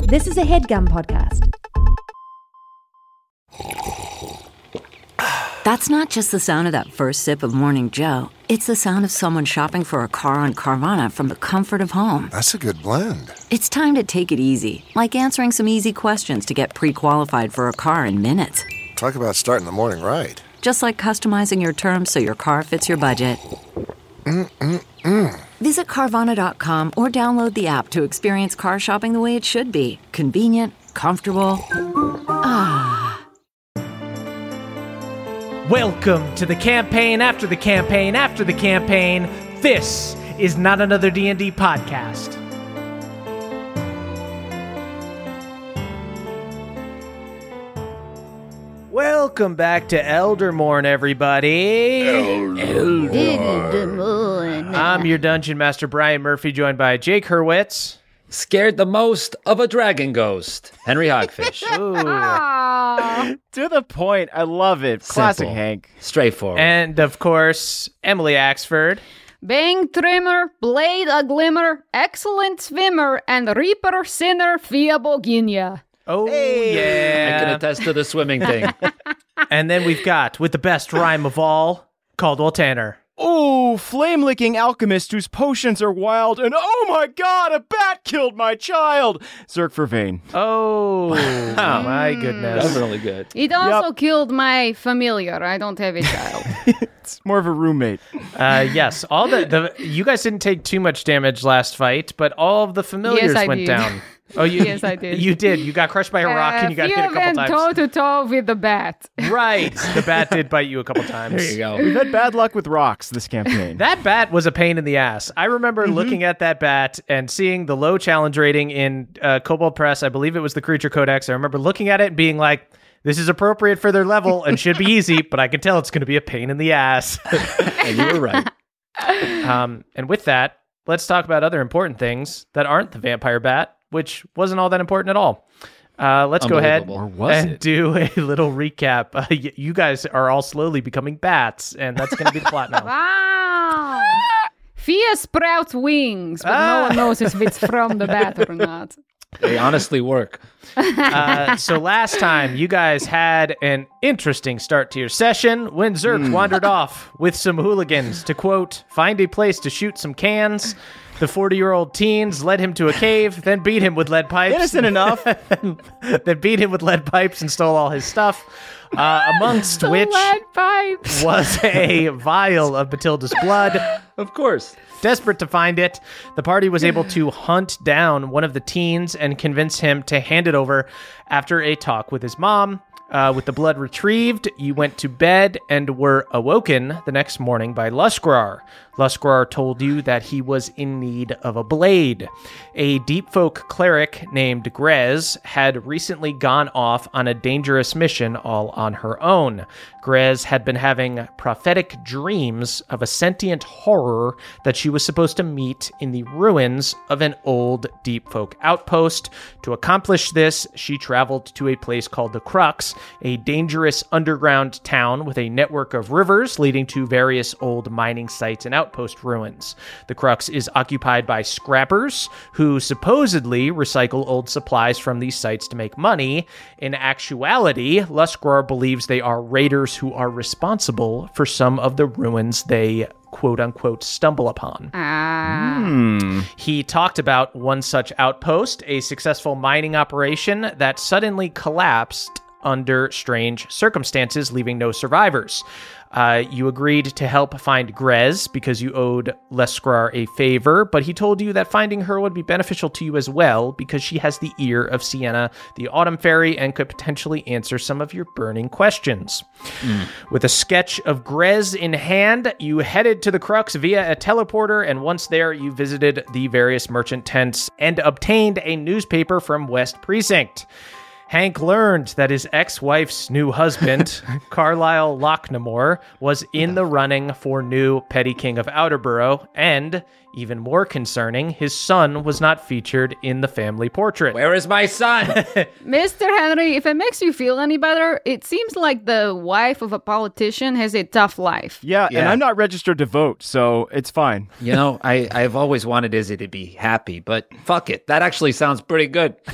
This is a HeadGum podcast. That's not just the sound of that first sip of Morning Joe. It's the sound of someone shopping for a car on Carvana from the comfort of home. That's a good blend. It's time to take it easy, like answering some easy questions to get pre-qualified for a car in minutes. Talk about starting the morning right. Just like customizing your terms so your car fits your budget. Visit Carvana.com or download the app to experience car shopping the way it should be. Convenient, comfortable. Welcome to the campaign after the campaign after the campaign. This is Not Another D&D podcast. Welcome back to Eldermorn, everybody. Eldermorn. I'm your Dungeon Master, Brian Murphy, joined by Jake Hurwitz. Scared the most of a dragon ghost, Henry Hogfish. To the point. I love it. Classic Simple. Hank. Straightforward. And, of course, Emily Axford. Bang trimmer, blade a glimmer, excellent swimmer, and reaper sinner via Boginia. Oh, I can yeah. attest to the swimming thing. And then we've got, with the best rhyme of all, Caldwell Tanner. Oh, flame-licking alchemist whose potions are wild, and oh my god, a bat killed my child! Zerk Vervain. Oh, my goodness. Definitely good. It also killed my familiar. I don't have a child. It's more of a roommate. Yes, all the you guys didn't take too much damage last fight, but all of the familiars Yes, I went did. down. Oh, you, Yes, I did. You did. You got crushed by a rock and you got hit a couple went times. toe-to-toe with the bat. Right. The bat did bite you a couple times. There you go. We've had bad luck with rocks this campaign. That bat was a pain in the ass. I remember looking at that bat and seeing the low challenge rating in Kobold Press. I believe it was the Creature Codex. I remember looking at it and being like, this is appropriate for their level and should be easy, but I can tell it's going to be a pain in the ass. And you were right. And with that, let's talk about other important things that aren't the vampire bat, which wasn't all that important at all. Let's go ahead Unbelievable. Or was and it? do a little recap. You guys are all slowly becoming bats, and that's going to be the plot now. Wow. Fia sprouts wings, but no one knows if it's from the bat or not. They honestly work. So last time, you guys had an interesting start to your session when Zerk wandered off with some hooligans to, quote, find a place to shoot some cans. The 40-year-old teens led him to a cave, then beat him with lead pipes. Innocent enough. Then beat him with lead pipes and stole all his stuff, amongst The which lead pipes. was a vial of Batilda's blood. Of course. Desperate to find it, the party was able to hunt down one of the teens and convince him to hand it over after a talk with his mom. With the blood retrieved, you went to bed and were awoken the next morning by Luskrar. Luskrar told you that he was in need of a blade. A deep folk cleric named Grez had recently gone off on a dangerous mission all on her own. Grez had been having prophetic dreams of a sentient horror that she was supposed to meet in the ruins of an old deep folk outpost. To accomplish this, she traveled to a place called the Crux, a dangerous underground town with a network of rivers leading to various old mining sites and outpost ruins. The Crux is occupied by scrappers who supposedly recycle old supplies from these sites to make money. In actuality, Luskrar believes they are raiders who are responsible for some of the ruins they quote-unquote stumble upon. He talked about one such outpost, a successful mining operation that suddenly collapsed under strange circumstances, leaving no survivors. You agreed to help find Grez because you owed Luskrar a favor, but he told you that finding her would be beneficial to you as well because she has the ear of Sienna, the Autumn Fairy, and could potentially answer some of your burning questions. With a sketch of Grez in hand, you headed to the Crux via a teleporter, and once there, you visited the various merchant tents and obtained a newspaper from West Precinct. Hank learned that his ex-wife's new husband, Carlisle Locknamore, was in the running for new Petty King of Outerborough, and, even more concerning, his son was not featured in the family portrait. Where is my son? Mr. Henry, if it makes you feel any better, it seems like the wife of a politician has a tough life. Yeah, and Yeah. I'm not registered to vote, so it's fine. You know, I've always wanted Izzy to be happy, but fuck it. That actually sounds pretty good.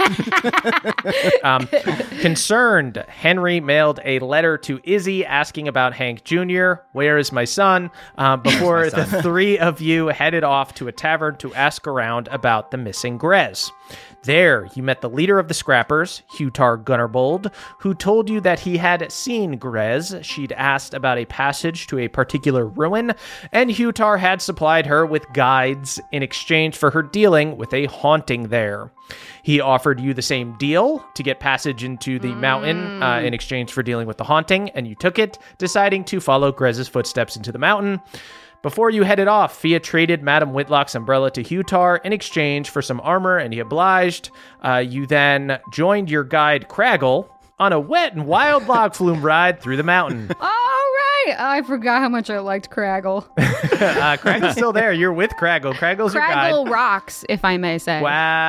Concerned, Henry mailed a letter to Izzy asking about Hank Jr. Where is my son? Before the three of you headed off to a tavern to ask around about the missing Grez. There, you met the leader of the Scrappers, Hutar Gunnerbold, who told you that he had seen Grez. She'd asked about a passage to a particular ruin, and Hutar had supplied her with guides in exchange for her dealing with a haunting there. He offered you the same deal to get passage into the mountain in exchange for dealing with the haunting, and you took it, deciding to follow Grez's footsteps into the mountain. Before you headed off, Fia traded Madame Whitlock's umbrella to Hutar in exchange for some armor, and he obliged. You then joined your guide, Craggle, on a wet and wild log flume ride through the mountain. All right. I forgot how much I liked Craggle. Craggle's still there. You're with Craggle. Craggle's your guide. Craggle rocks, if I may say.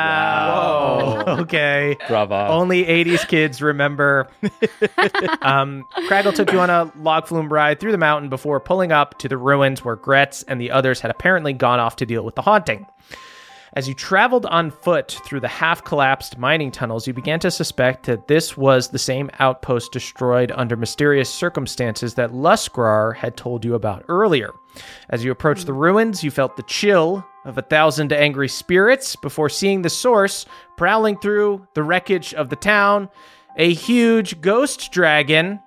Wow. Whoa. Okay. Bravo. Only 80s kids remember. Craggle took you on a log flume ride through the mountain before pulling up to the ruins where Gretz and the others had apparently gone off to deal with the haunting. As you traveled on foot through the half-collapsed mining tunnels, you began to suspect that this was the same outpost destroyed under mysterious circumstances that Luskrar had told you about earlier. As you approached the ruins, you felt the chill of 1,000 angry spirits before seeing the source prowling through the wreckage of the town, a huge ghost dragon.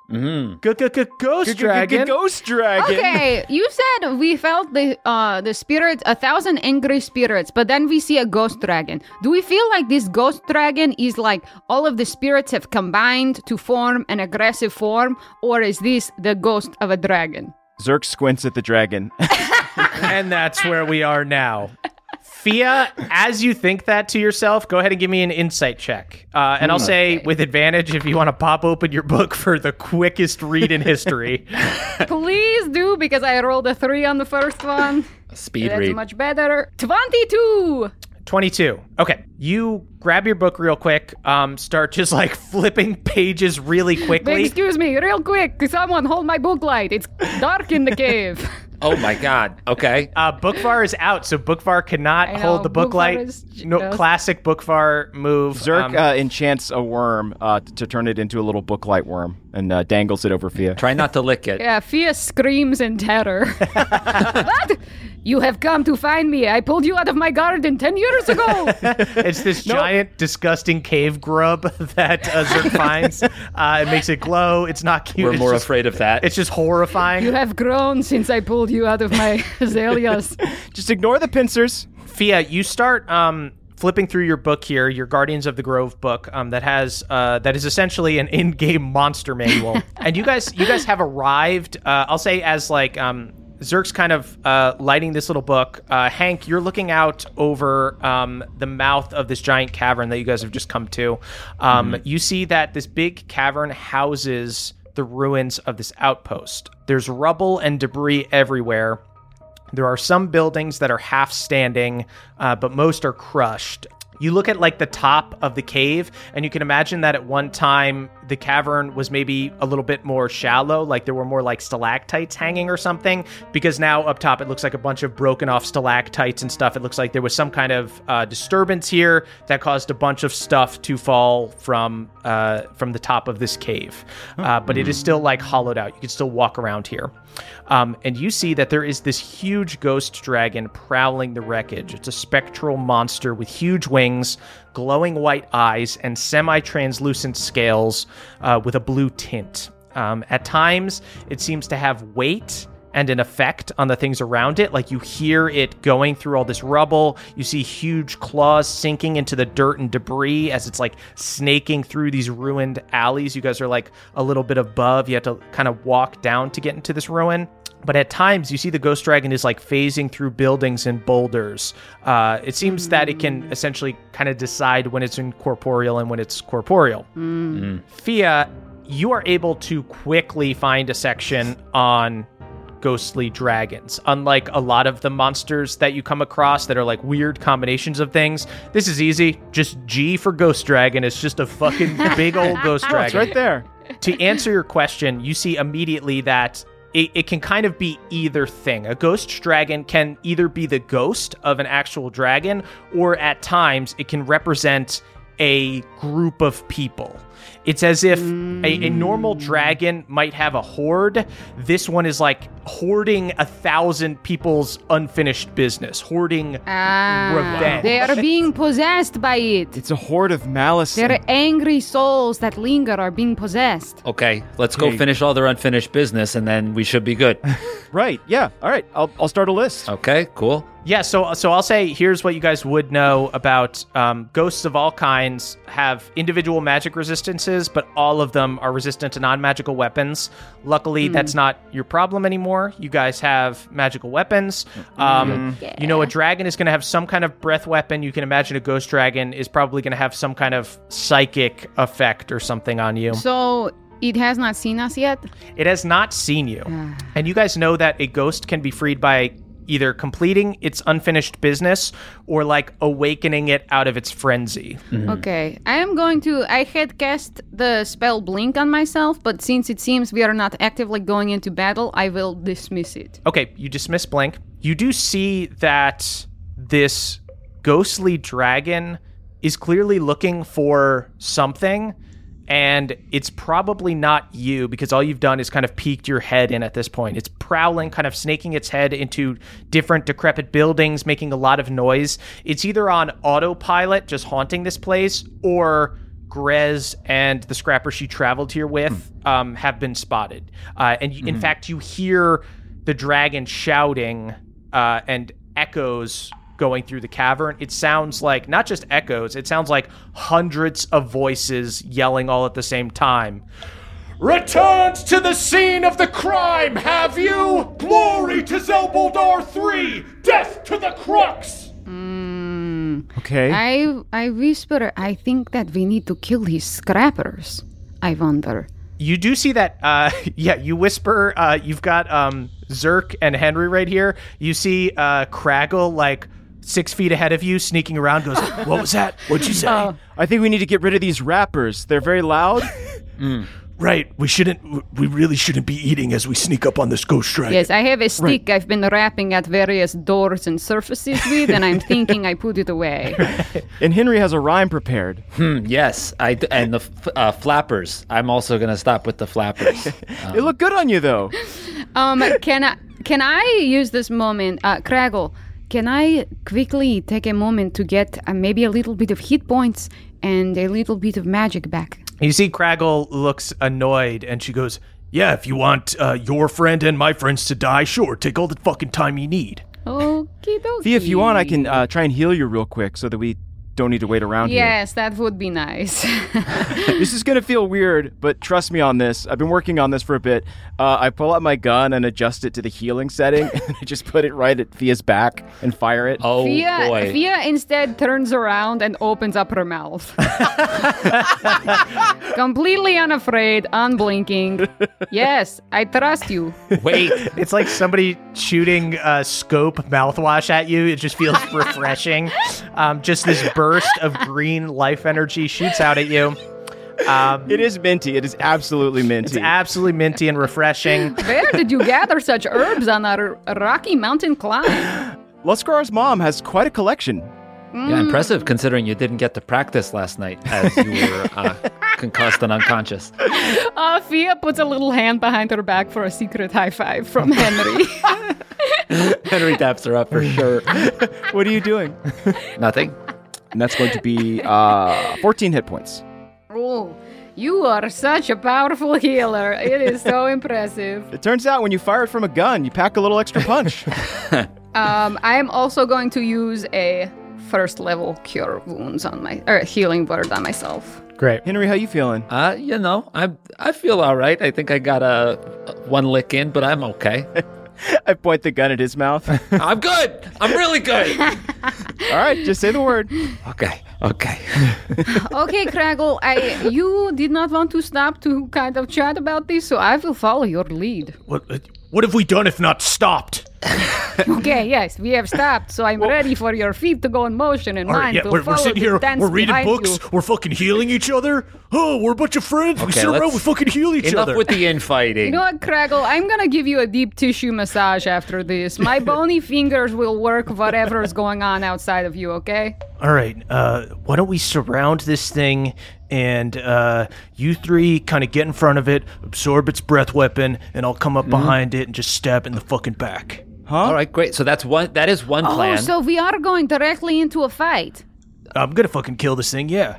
Ghost dragon. Ghost dragon. Okay, you said we felt the spirits, 1,000 angry spirits, but then we see a ghost dragon. Do we feel like this ghost dragon is like all of the spirits have combined to form an aggressive form, or is this the ghost of a dragon? Zerk squints at the dragon. And that's where we are now. Fia, as you think that to yourself, go ahead and give me an insight check. And I'll say with advantage if you want to pop open your book for the quickest read in history. Please do, because I rolled a 3 on the first one. Speed That's read. much better. 22! 22. Okay. You grab your book real quick, start just like flipping pages really quickly. Excuse me, real quick. Someone hold my book light. It's dark in the cave. Oh my God. Okay. Bookvar is out, so Bookvar cannot I know, hold the book Bookvar light. is No just- classic Bookvar move. Zerk enchants a worm to turn it into a little booklight worm and dangles it over Fia. Try not to lick it. Yeah, Fia screams in terror. What? You have come to find me. I pulled you out of my garden 10 years ago. It's this giant, disgusting cave grub that Zerk finds. It makes it glow. It's not cute. We're It's more just- afraid of that. It's just horrifying. You have grown since I pulled you out of my azaleas. Just ignore the pincers. Fia, you start flipping through your book here, your Guardians of the Grove book, that is essentially an in-game monster manual. And you guys have arrived. I'll say as like Zerk's kind of lighting this little book. Hank, you're looking out over the mouth of this giant cavern that you guys have just come to. You see that this big cavern houses the ruins of this outpost. There's rubble and debris everywhere. There are some buildings that are half standing, but most are crushed. You look at like the top of the cave, and you can imagine that at one time the cavern was maybe a little bit more shallow, like there were more like stalactites hanging or something, because now up top it looks like a bunch of broken off stalactites and stuff. It looks like there was some kind of disturbance here that caused a bunch of stuff to fall from the top of this cave. But it is still like hollowed out. You can still walk around here. And you see that there is this huge ghost dragon prowling the wreckage. It's a spectral monster with huge wings, glowing white eyes, and semi-translucent scales with a blue tint. At times, it seems to have weight and an effect on the things around it. Like you hear it going through all this rubble. You see huge claws sinking into the dirt and debris as it's like snaking through these ruined alleys. You guys are like a little bit above. You have to kind of walk down to get into this ruin. But at times, you see the ghost dragon is like phasing through buildings and boulders. It seems that it can essentially kind of decide when it's incorporeal and when it's corporeal. Fia, you are able to quickly find a section on ghostly dragons. Unlike a lot of the monsters that you come across that are like weird combinations of things, this is easy. Just G for ghost dragon. It's just a fucking big old ghost Oh, dragon. it's right there. To answer your question, you see immediately that it can kind of be either thing. A ghost dragon can either be the ghost of an actual dragon, or at times it can represent a group of people. It's as if a normal dragon might have a horde. This one is like hoarding 1,000 people's unfinished business, hoarding revenge. They are being possessed by it. It's a horde of malice. Their angry souls that linger are being possessed. Okay, let's go finish all their unfinished business, and then we should be good. Right, yeah. All right, I'll start a list. Okay, cool. Yeah, so I'll say here's what you guys would know about ghosts of all kinds have individual magic resistances, but all of them are resistant to non-magical weapons. Luckily, that's not your problem anymore. You guys have magical weapons. You know, a dragon is going to have some kind of breath weapon. You can imagine a ghost dragon is probably going to have some kind of psychic effect or something on you. So it has not seen us yet? It has not seen you. And you guys know that a ghost can be freed by either completing its unfinished business or like awakening it out of its frenzy. Okay, I had cast the spell Blink on myself, but since it seems we are not actively going into battle, I will dismiss it. Okay, you dismiss Blink. You do see that this ghostly dragon is clearly looking for something, and it's probably not you because all you've done is kind of peeked your head in at this point. It's prowling, kind of snaking its head into different decrepit buildings, making a lot of noise. It's either on autopilot, just haunting this place, or Grez and the scrapper she traveled here with have been spotted. In fact, you hear the dragon shouting and echoes going through the cavern. It sounds like not just echoes, it sounds like hundreds of voices yelling all at the same time. Returned to the scene of the crime, have you? Glory to Zelboldar 3! Death to the Crux! Okay. I whisper, I think that we need to kill these scrappers. I wonder. You do see that, you whisper, you've got Zerk and Henry right here. You see Craggle, like, 6 feet ahead of you, sneaking around, goes, what was that? What'd you say? I think we need to get rid of these rappers. They're very loud. Right, we really shouldn't be eating as we sneak up on this ghost dragon. Yes, I have a stick I've been rapping at various doors and surfaces with, and I'm thinking I put it away. And Henry has a rhyme prepared. Yes, and the flappers. I'm also going to stop with the flappers. They look good on you, though. Can I use this moment, Craggle? Can I quickly take a moment to get maybe a little bit of hit points and a little bit of magic back? You see Craggle looks annoyed, and she goes, yeah, if you want your friend and my friends to die, sure, take all the fucking time you need. Okie dokie. Fee, if you want, I can try and heal you real quick so that we don't need to wait around here. Yes, that would be nice. This is going to feel weird, but trust me on this. I've been working on this for a bit. I pull out my gun and adjust it to the healing setting, and I just put it right at Fia's back and fire it. Oh, boy. Fia instead turns around and opens up her mouth. Completely unafraid, unblinking. Yes, I trust you. Wait. It's like somebody shooting scope mouthwash at you. It just feels refreshing. Just this burst of green life energy shoots out at you. It is minty. It is absolutely minty. It's absolutely minty and refreshing. Where did you gather such herbs on a rocky mountain climb? Luskar's mom has quite a collection. Yeah, impressive considering you didn't get to practice last night as you were concussed and unconscious. Fia puts a little hand behind her back for a secret high five from Henry. Henry taps her up for sure. What are you doing? Nothing. And that's going to be 14 hit points. Oh, you are such a powerful healer. It is so impressive. It turns out when you fire it from a gun, you pack a little extra punch. I am also going to use a first level cure wounds on healing word on myself. Great. Henry, how you feeling? I feel all right. I think I got a one lick in, but I'm okay. I point the gun at his mouth. I'm good. I'm really good. All right, just say the word. Okay. Okay, Craggle, you did not want to stop to kind of chat about this, so I will follow your lead. What have we done if not stopped? Okay, yes, we have stopped, so I'm ready for your feet to go in motion and mine to we're follow sitting the here, dance we're reading behind books, you. we're fucking healing each other. Oh, we're a bunch of friends. We sit around, we fucking heal each Enough other. with the infighting. You know what, Craggle? I'm gonna give you a deep tissue massage after this. My bony fingers will work whatever's going on outside of you, okay? All right, why don't we surround this thing and you three kind of get in front of it, absorb its breath weapon, and I'll come up behind it and just stab it in the fucking back. Huh? All right, great. So that is one plan. Oh, so we are going directly into a fight. I'm gonna fucking kill this thing, yeah.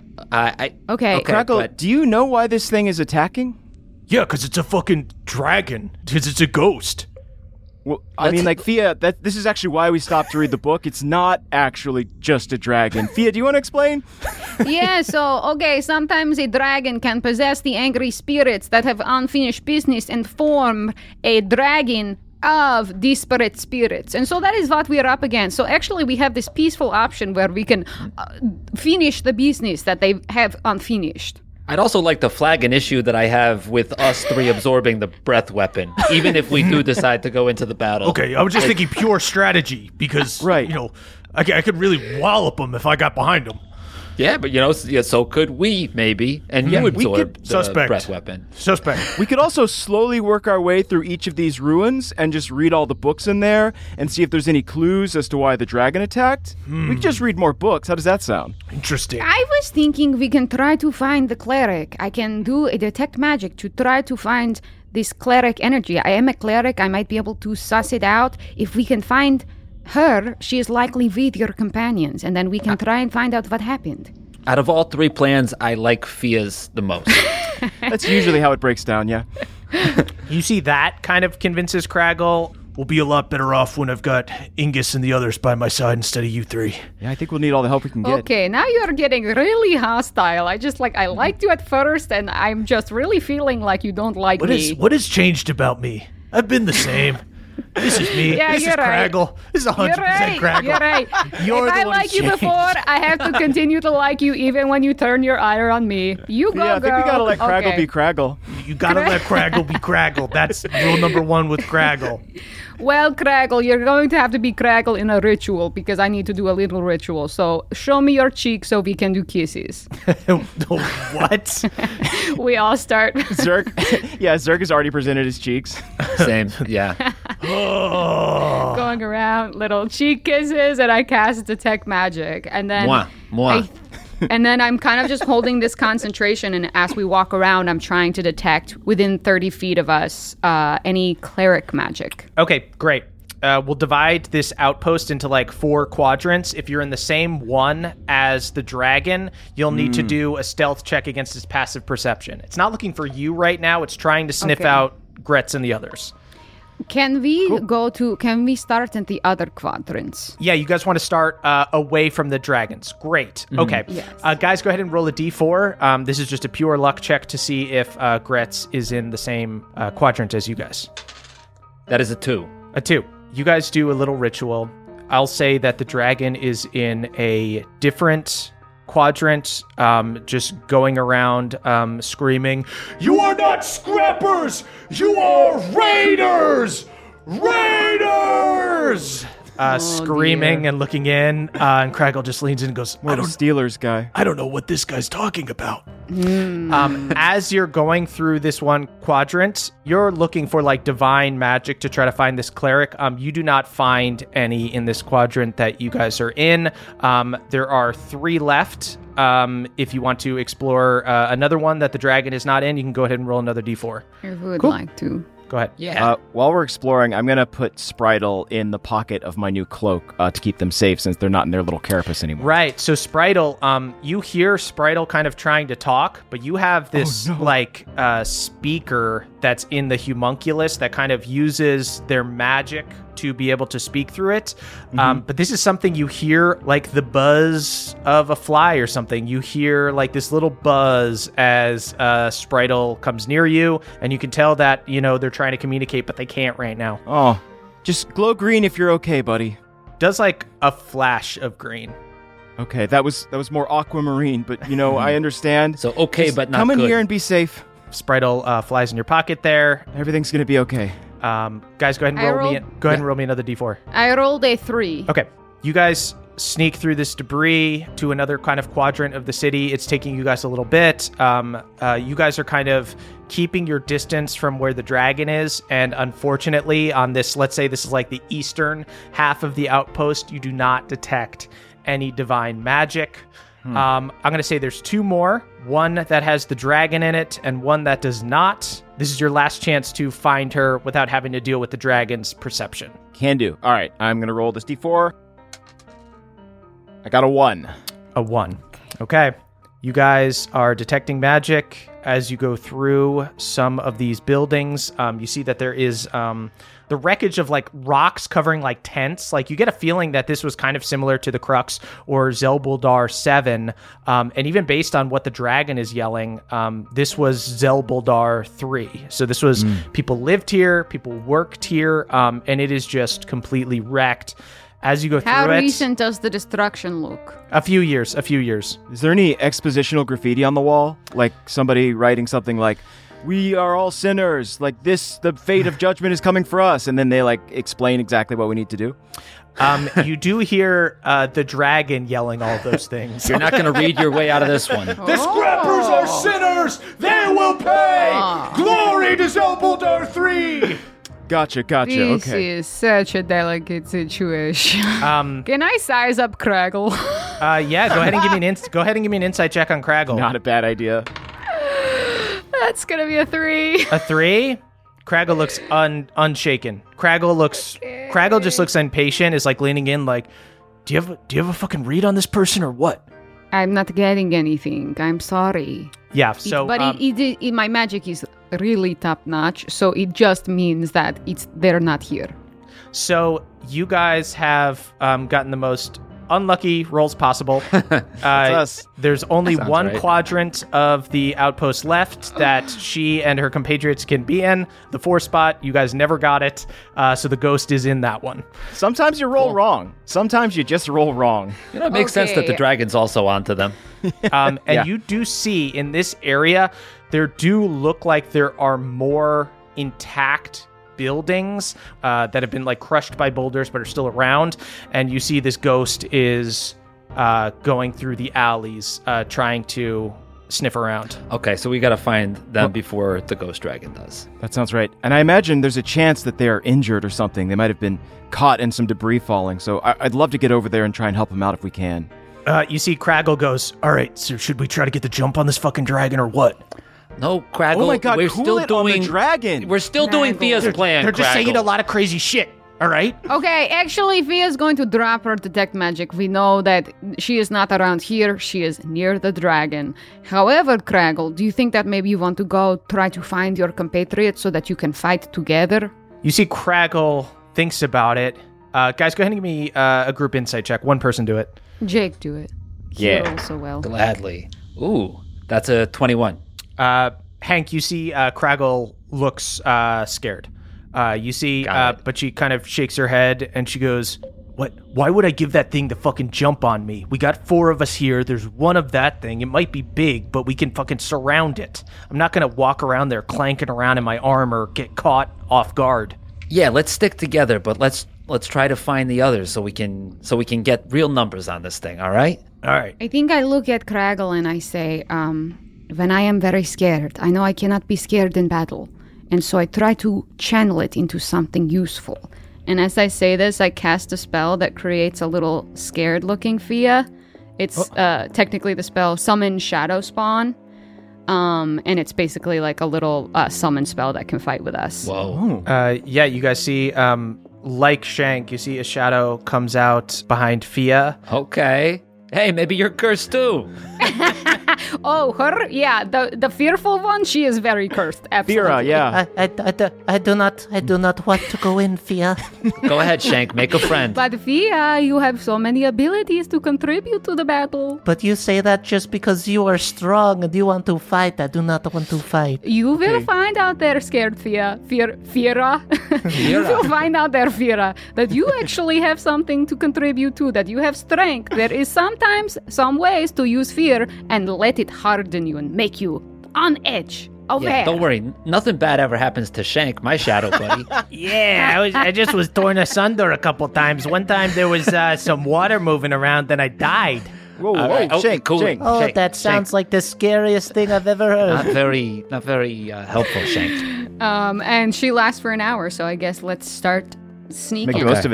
Okay. Crackle, but- do you know why this thing is attacking? Yeah, because it's a fucking dragon. Because it's a ghost. Well, I mean, like, Fia, this is actually why we stopped to read the book. It's not actually just a dragon. Fia, do you want to explain? Yeah, so, okay, sometimes a dragon can possess the angry spirits that have unfinished business and form a dragon of disparate spirits. And so that is what we are up against. So actually we have this peaceful option where we can finish the business that they have unfinished. I'd also like to flag an issue that I have with us three absorbing the breath weapon, even if we do decide to go into the battle. Okay, I was just thinking pure strategy because, Right. you know, I could really wallop them if I got behind them. Yeah, but so could we, maybe. And you we absorb could- the Suspect. breath weapon. Suspect. We could also slowly work our way through each of these ruins and just read all the books in there and see if there's any clues as to why the dragon attacked. We could just read more books. How does that sound? Interesting. I was thinking we can try to find the cleric. I can do a detect magic to try to find this cleric energy. I am a cleric. I might be able to suss it out. If we can find her, she is likely with your companions, and then we can try and find out what happened. Out of all three plans, I like Fia's the most. That's usually how it breaks down, yeah. You see that kind of convinces Craggle. We'll be a lot better off when I've got Ingus and the others by my side instead of you three. Yeah, I think we'll need all the help we can get. Okay, now you're getting really hostile. I liked you at first, and I'm just really feeling like you don't like me. What has changed about me? I've been the same. This is me. Yeah, this is you're right. Craggle. This is 100% Craggle. You're right. You're if the I one like who you before, changed. I have to continue to like you even when you turn your ire on me. You go, Yeah, I think we girl. gotta let Craggle Okay. be Craggle. You gotta let Craggle be Craggle. That's rule number one with Craggle. Well, Craggle, you're going to have to be Craggle in a ritual because I need to do a little ritual. So show me your cheek so we can do kisses. What? We all start. Zerk, yeah, Zerk has already presented his cheeks. Same, yeah. going around little cheek kisses, and I cast detect magic, and then Moi. and then I'm kind of just holding this concentration, and as we walk around, I'm trying to detect within 30 feet of us any cleric magic. Okay, great. We'll divide this outpost into like 4 quadrants. If you're in the same one as the dragon, you'll need to do a stealth check against its passive perception. It's not looking for you right now. It's trying to sniff Okay. out Gretz and the others. Can we can we start in the other quadrants? Yeah, you guys want to start away from the dragons. Great. Okay. Yes. Guys, go ahead and roll a d4. This is just a pure luck check to see if Gretz is in the same quadrant as you guys. That is a 2. A 2. You guys do a little ritual. I'll say that the dragon is in a different quadrant, just going around screaming, You are not scrappers! You are raiders! Raiders! screaming and looking in, and Craggle just leans in and goes, What a Steelers guy. I don't know what this guy's talking about. as you're going through this one quadrant, you're looking for like divine magic to try to find this cleric. You do not find any in this quadrant that you guys are in. There are 3 left. If you want to explore another one that the dragon is not in, you can go ahead and roll another d4. I would like to. Go ahead. Yeah. While we're exploring, I'm going to put Spritel in the pocket of my new cloak to keep them safe since they're not in their little carapace anymore. Right. So Spritel, you hear Spritel kind of trying to talk, but you have this speaker that's in the homunculus that kind of uses their magic to be able to speak through it. But this is something you hear like the buzz of a fly or something. You hear like this little buzz as Spritel comes near you, and you can tell that, you know, they're trying to communicate, but they can't right now. Oh, just glow green if you're okay, buddy. Does like a flash of green. Okay, that was more aquamarine, but you know, I understand. So okay, Just but not come in good. here and be safe. Spritel flies in your pocket there. Everything's going to be okay. Guys, go ahead and I roll me. rolled- Go ahead and roll me another d4. I rolled a 3. Okay, you guys sneak through this debris to another kind of quadrant of the city. It's taking you guys a little bit. You guys are kind of keeping your distance from where the dragon is, and unfortunately, on this, let's say this is like the eastern half of the outpost, you do not detect any divine magic. I'm going to say there's 2 more. One that has the dragon in it and one that does not. This is your last chance to find her without having to deal with the dragon's perception. Can do. All right, I'm going to roll this d4. I got a 1. A 1. Okay. You guys are detecting magic as you go through some of these buildings. You see that there is the wreckage of like rocks covering like tents. Like you get a feeling that this was kind of similar to the Crux or Zelbuldar 7. And even based on what the dragon is yelling, this was Zelbuldar 3. So this was people lived here, people worked here, and it is just completely wrecked. As you go through How it, recent does the destruction look? a few years. Is there any expositional graffiti on the wall? Like somebody writing something like, "We are all sinners, like this, the fate of judgment is coming for us," and then they like explain exactly what we need to do? You do hear the dragon yelling all those things. You're not going to read your way out of this one. The scrappers are sinners! They will pay! Glory to Zelbuldar 3! Gotcha, This okay. is such a delicate situation. Can I size up Craggle? Yeah, go ahead and give me an insight check on Craggle. Not a bad idea. That's gonna be a 3. A 3. Craggle looks unshaken. Craggle just looks impatient. Is like leaning in, like, do you have a fucking read on this person or what? I'm not getting anything. I'm sorry. Yeah. So, My magic is really top notch. So it just means that they're not here. so you guys have gotten the most unlucky rolls possible. us. There's only Sounds one right. quadrant of the outpost left that she and her compatriots can be in. The 4 spot, you guys never got it, so the ghost is in that one. Sometimes you roll wrong. Sometimes you just roll wrong. You know, it makes sense that the Okay. dragon's also onto them. And Yeah. you do see in this area, there do look like there are more intact buildings that have been like crushed by boulders but are still around. And you see this ghost is going through the alleys trying to sniff around. Okay, so we got to find them before the ghost dragon does. That sounds right. And I imagine there's a chance that they are injured or something. They might have been caught in some debris falling. So I'd love to get over there and try and help them out if we can. You see Craggle goes, all right, so should we try to get the jump on this fucking dragon or what? No, Craggle. Oh my God, we're cool still it on the doing dragon. We're still doing Thea's plan. They're just saying Craggle. a lot of crazy shit, all right? Okay, actually, Fia's going to drop her detect magic. We know that she is not around here. She is near the dragon. However, Craggle, do you think that maybe you want to go try to find your compatriots so that you can fight together? You see Craggle thinks about it. Guys, go ahead and give me a group insight check. One person do it. Jake, do it. Yeah. He rolls so well. Gladly. Ooh, that's a 21. Hank, you see Craggle looks scared. You see, Got it. but she kind of shakes her head and she goes, "What? Why would I give that thing to fucking jump on me? We got 4 of us here. There's one of that thing. It might be big, but we can fucking surround it. I'm not gonna walk around there clanking around in my armor, get caught off guard." Yeah, let's stick together, but let's try to find the others so we can get real numbers on this thing. All right? All right. I think I look at Craggle and I say, when I am very scared, I know I cannot be scared in battle. And so I try to channel it into something useful. And as I say this, I cast a spell that creates a little scared-looking Fia. It's technically the spell Summon Shadow Spawn. And it's basically like a little summon spell that can fight with us. Whoa. Yeah, you guys see, like Shank, you see a shadow comes out behind Fia. Okay. Hey, maybe you're cursed too. Oh, her? Yeah, the fearful one, she is very cursed. Absolutely. Fira, yeah. I do not want to go in, Fia. Go ahead, Shank. Make a friend. But Fia, you have so many abilities to contribute to the battle. But you say that just because you are strong and you want to fight. I do not want to fight. You will find out there, scared Fia. Fira. You will find out there, Fira, that you actually have something to contribute to, that you have strength. There is sometimes some ways to use fear and let it harden you and make you on edge. Aware. Yeah, don't worry. Nothing bad ever happens to Shank, my shadow buddy. Yeah, I just was torn asunder a couple times. One time there was some water moving around, then I died. Whoa, whoa, right, okay, Shank, cool. Shank. Oh, Shank, that sounds Shank. like the scariest thing I've ever heard. Not very helpful, Shank. And she lasts for an hour, so I guess let's start sneaking. Make the most of it.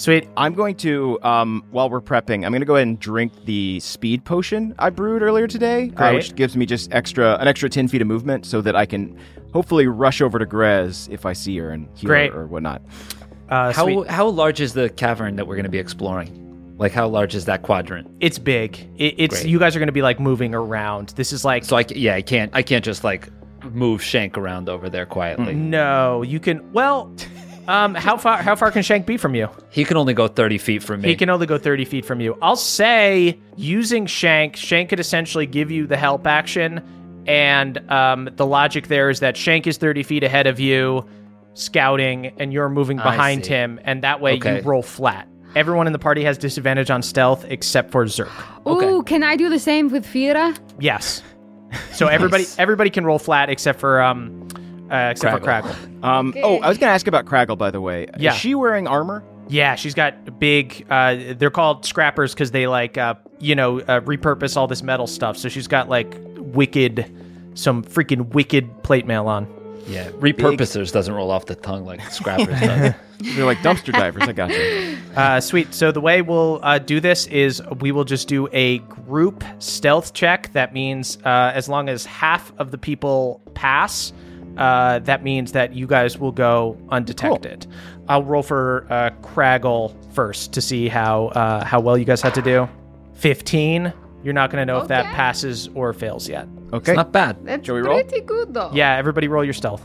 Sweet. I'm going to, while we're prepping, I'm going to go ahead and drink the speed potion I brewed earlier today, Great. which gives me just an extra 10 feet of movement so that I can hopefully rush over to Grez if I see her and heal Great. her or whatnot. Sweet. How large is the cavern that we're going to be exploring? Like, how large is that quadrant? It's big. It's Great. you guys are going to be like moving around. This is like So I can't just like move Shank around over there quietly. no. You can how far can Shank be from you? He can only go 30 feet from me. He can only go 30 feet from you. I'll say using Shank could essentially give you the help action, and the logic there is that Shank is 30 feet ahead of you, scouting, and you're moving behind see. him, and that way Okay. you roll flat. Everyone in the party has disadvantage on stealth except for Zerk. Ooh, can I do the same with Fira? Yes. So everybody can roll flat except for Craggle. Oh, I was going to ask about Craggle, by the way. Yeah. Is she wearing armor? Yeah, she's got big. They're called scrappers because they repurpose all this metal stuff. So she's got like some freaking wicked plate mail on. Yeah, repurposers doesn't roll off the tongue like scrappers does. They're like dumpster divers. I got you. Sweet. So the way we'll do this is we will just do a group stealth check. That means as long as half of the people pass, that means that you guys will go undetected. Cool. I'll roll for Craggle first to see how well you guys have to do. 15. You're not going to know if that passes or fails yet. Okay. It's not bad. That's Shall we roll? pretty good, though. Yeah, everybody roll your stealth.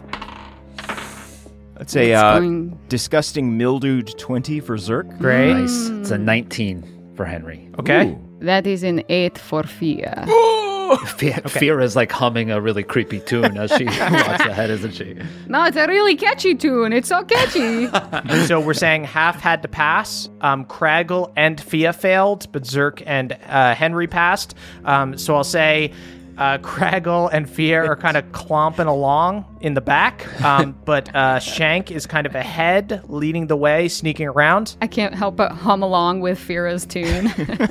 That's a disgusting mildewed 20 for Zerk. Great. Nice. It's a 19 for Henry. Okay. Ooh. That is an 8 for Fia. Fira is like humming a really creepy tune as she walks ahead, isn't she? No, it's a really catchy tune. It's so catchy. So we're saying half had to pass. Craggle and Fia failed, but Zerk and Henry passed. So I'll say Craggle and Fia are kind of clomping along in the back, but Shank is kind of ahead, leading the way, sneaking around. I can't help but hum along with Fira's tune.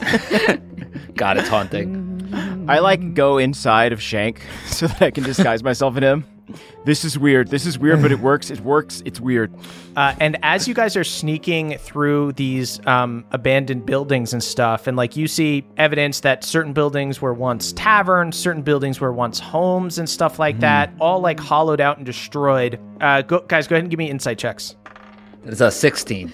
God, it's haunting. I go inside of Shank so that I can disguise myself in him. This is weird, but it works. It's weird. And as you guys are sneaking through these abandoned buildings and stuff, and you see evidence that certain buildings were once taverns, certain buildings were once homes and stuff like that, all hollowed out and destroyed. Guys, go ahead and give me insight checks. It's a 16.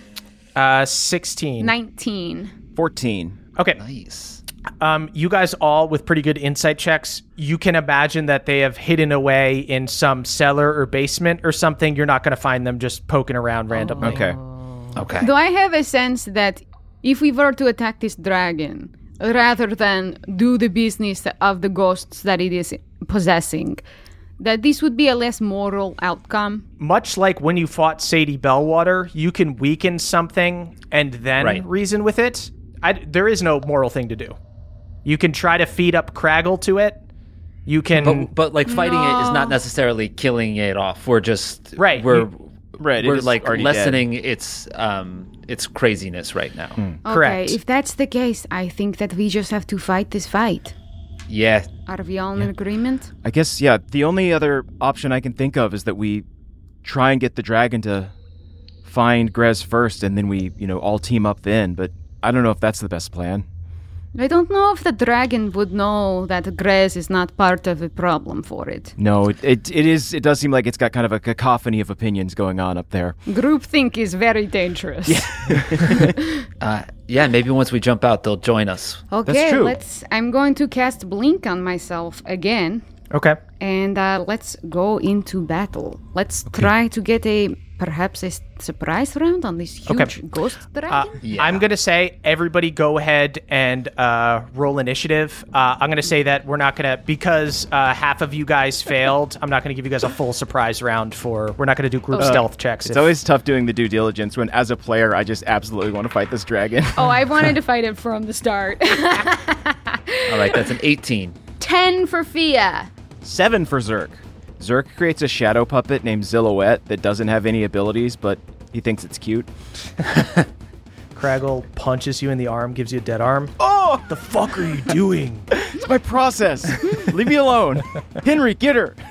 16. 19. 14. Okay. Nice. You guys all with pretty good insight checks, you can imagine that they have hidden away in some cellar or basement or something. You're not going to find them just poking around randomly. Okay. Do I have a sense that if we were to attack this dragon, rather than do the business of the ghosts that it is possessing, that this would be a less moral outcome? Much like when you fought Sadie Bellwater, you can weaken something and then reason with it. There is no moral thing to do. You can try to feed up Craggle to it. You can, but fighting it is not necessarily killing it off. We're just We're lessening its craziness right now. Correct. Okay, if that's the case, I think that we just have to fight this fight. Yeah. Are we all in agreement? I guess, yeah. The only other option I can think of is that we try and get the dragon to find Grez first, and then we, all team up then. But I don't know if that's the best plan. I don't know if the dragon would know that Grez is not part of the problem for it. No, it does seem like it's got kind of a cacophony of opinions going on up there. Groupthink is very dangerous. Yeah, maybe once we jump out, they'll join us. Okay, That's true. I'm going to cast Blink on myself again. Okay. And let's go into battle. Let's try to get perhaps a surprise round on this huge ghost dragon. I'm going to say everybody go ahead and roll initiative. I'm going to say that we're not going to, because half of you guys failed, I'm not going to give you guys a full surprise round we're not going to do group stealth checks. It's always tough doing the due diligence when, as a player, I just absolutely want to fight this dragon. Oh, I wanted to fight it from the start. All right, that's an 18. 10 for Fia. 7 for Zerk. Zerk creates a shadow puppet named Zilhouette that doesn't have any abilities, but he thinks it's cute. Craggle punches you in the arm, gives you a dead arm. Oh! What the fuck are you doing? It's my process. Leave me alone. Henry, get her.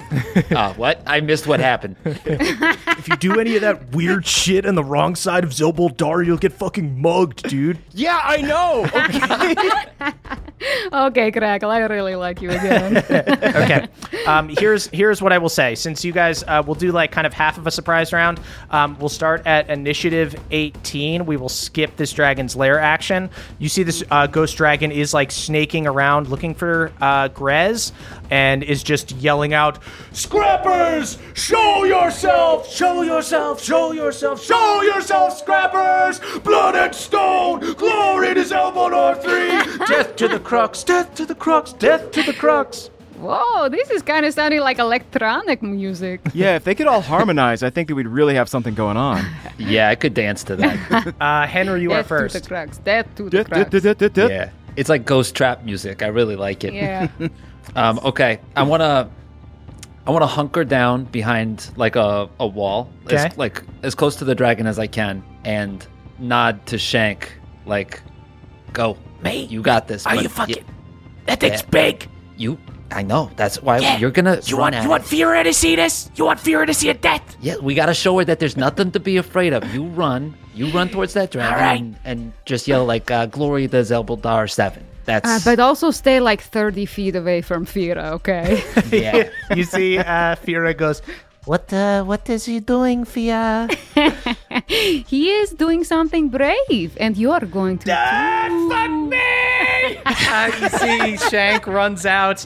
What? I missed what happened. If you do any of that weird shit on the wrong side of Zelboldar, you'll get fucking mugged, dude. Yeah, I know. Okay. Okay, Crackle, I really like you again. Okay. Here's what I will say. Since you guys will do like kind of half of a surprise round, we'll start at initiative 18. We will skip this dragon's lair action. You see this ghost dragon is like snaking around looking for Grez and is just yelling out, "Scrappers, show yourself! Show yourself! Show yourself! Show yourself, Scrappers! Blood and stone! Glory to Zelboldar 3! Death to the Crux! Death to the Crux! Death to the Crux!" Whoa, this is kind of sounding like electronic music. Yeah, if they could all harmonize, I think that we'd really have something going on. Yeah, I could dance to that. Henry, you are first. Death to the Crux. Death to the Crux. Yeah, it's like ghost trap music. I really like it. Yeah. Okay, I wanna hunker down behind like a wall, as close to the dragon as I can, and nod to Shank, like, "Go, Mate, you got this." Are you fucking? That thing's big. I know. That's why you're gonna. You want Fira to see this? You want Fira to see a death? Yeah, we gotta show her that there's nothing to be afraid of. You run towards that dragon, and just yell like "Glory to Zelboldar 7." That's. But also stay like 30 feet away from Fira, okay? Yeah. You see, Fira goes, What is he doing, Fia? He is doing something brave, and you are going to. "Fuck me!" You see Shank runs out.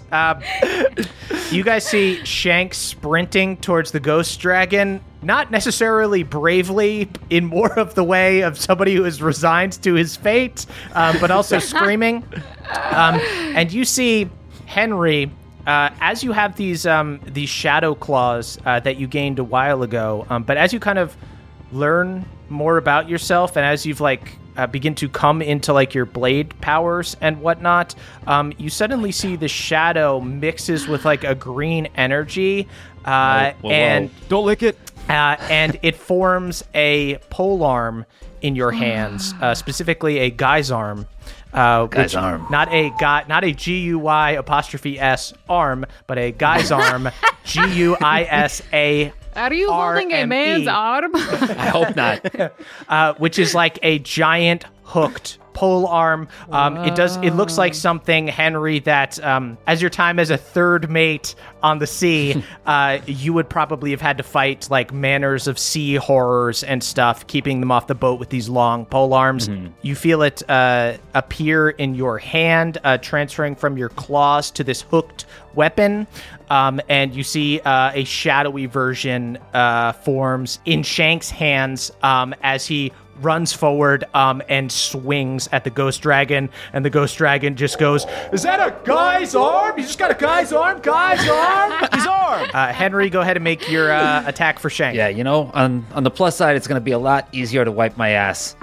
You guys see Shank sprinting towards the ghost dragon, not necessarily bravely, in more of the way of somebody who is resigned to his fate, but also screaming. And you see Henry, as you have these shadow claws that you gained a while ago, but as you kind of learn more about yourself and as you've begin to come into like your blade powers and whatnot, you suddenly see the shadow mixes with like a green energy, and Don't lick it. and it forms a polearm in your hands, specifically a guy's arm. Guy's arm. Not a GUY apostrophe S arm, but a guy's arm. GUISA. Are you holding a man's arm? I hope not. Which is like a giant hooked pole arm. It looks like something, Henry, that as your time as a third mate on the sea, you would probably have had to fight like manners of sea horrors and stuff, keeping them off the boat with these long pole arms. Mm-hmm. You feel it appear in your hand, transferring from your claws to this hooked weapon. And you see a shadowy version forms in Shank's hands as he runs forward and swings at the ghost dragon, and the ghost dragon just goes, "Is that a guy's arm? You just got a guy's arm? Guy's arm? His arm!" Henry, go ahead and make your attack for Shank. Yeah, on the plus side, it's going to be a lot easier to wipe my ass.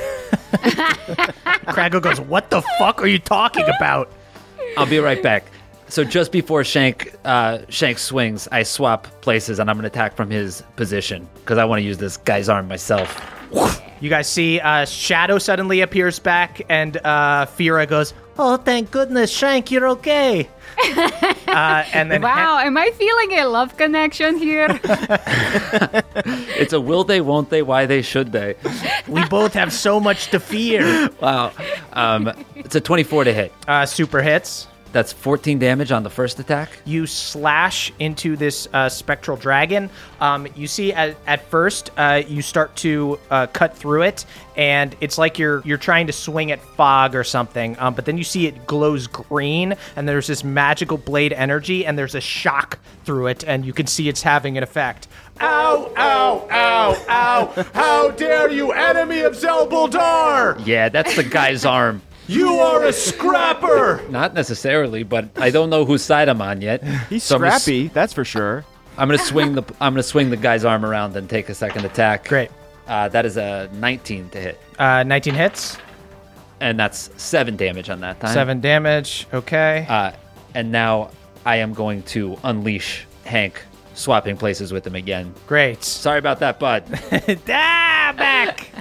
Craggle goes, "What the fuck are you talking about?" I'll be right back. So just before Shank swings, I swap places, and I'm going to attack from his position because I want to use this guy's arm myself. You guys see Shadow suddenly appears back, and Fira goes, "Oh, thank goodness, Shank, you're okay." And then wow, am I feeling a love connection here? It's a will they, won't they, why they, should they. We both have so much to fear. Wow. It's a 24 to hit. Super hits. That's 14 damage on the first attack. You slash into this spectral dragon. You see at first you start to cut through it, and it's like you're trying to swing at fog or something. But then you see it glows green, and there's this magical blade energy, and there's a shock through it, and you can see it's having an effect. Ow, ow, ow, ow! How dare you, enemy of Zelboldar! Yeah, that's the guy's arm. You are a scrapper! Not necessarily, but I don't know whose side I'm on yet. He's scrappy, that's for sure. I'm gonna swing the guy's arm around and take a second attack. Great. That is a 19 to hit. 19 hits. And that's 7 damage on that time. 7 damage, okay. And now I am going to unleash Hank, swapping places with him again. Great. Sorry about that, bud. Back!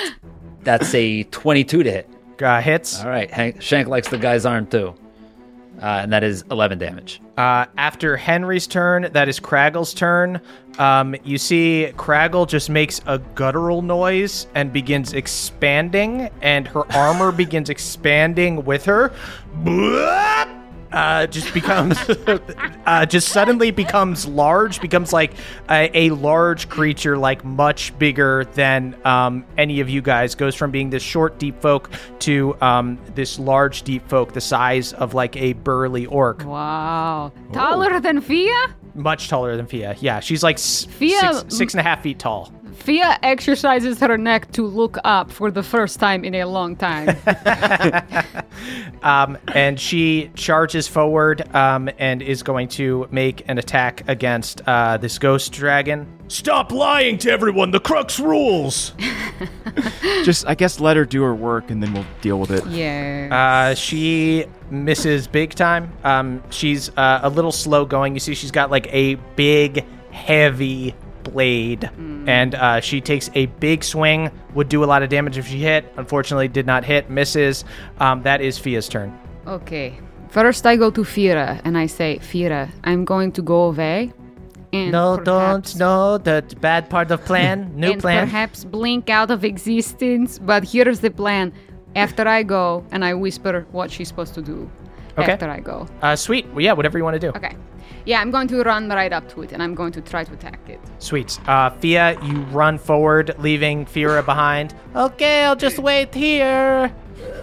That's a 22 to hit. Hits. All right. Shank likes the guy's arm, too. and that is 11 damage. After Henry's turn, that is Kraggle's turn. You see Kraggle just makes a guttural noise and begins expanding, and her armor begins expanding with her. Just becomes, just suddenly becomes large, becomes like a large creature, like much bigger than any of you guys. Goes from being this short deep folk to this large deep folk, the size of like a burly orc. Wow. Taller than Fia? Much taller than Fia. Yeah, she's like Fia- 6.5 feet tall. Fia exercises her neck to look up for the first time in a long time. And she charges forward and is going to make an attack against this ghost dragon. Stop lying to everyone. The crux rules. Just, I guess, let her do her work, and then we'll deal with it. Yeah. She misses big time. She's a little slow going. You see she's got like a big, heavy blade, and she takes a big swing. Would do a lot of damage if she hit. Unfortunately, did not hit. Misses. That is Fia's turn. Okay. First, I go to Fira, and I say, Fira, I'm going to go away. And No, perhaps- don't. No, the bad part of plan. New and plan. perhaps blink out of existence. But here's the plan. After I go, and I whisper what she's supposed to do. Okay. After I go. Sweet. Well, yeah, whatever you want to do. Okay. Yeah, I'm going to run right up to it, and I'm going to try to attack it. Sweet. Fia, you run forward, leaving Fira behind. Okay, I'll just wait here.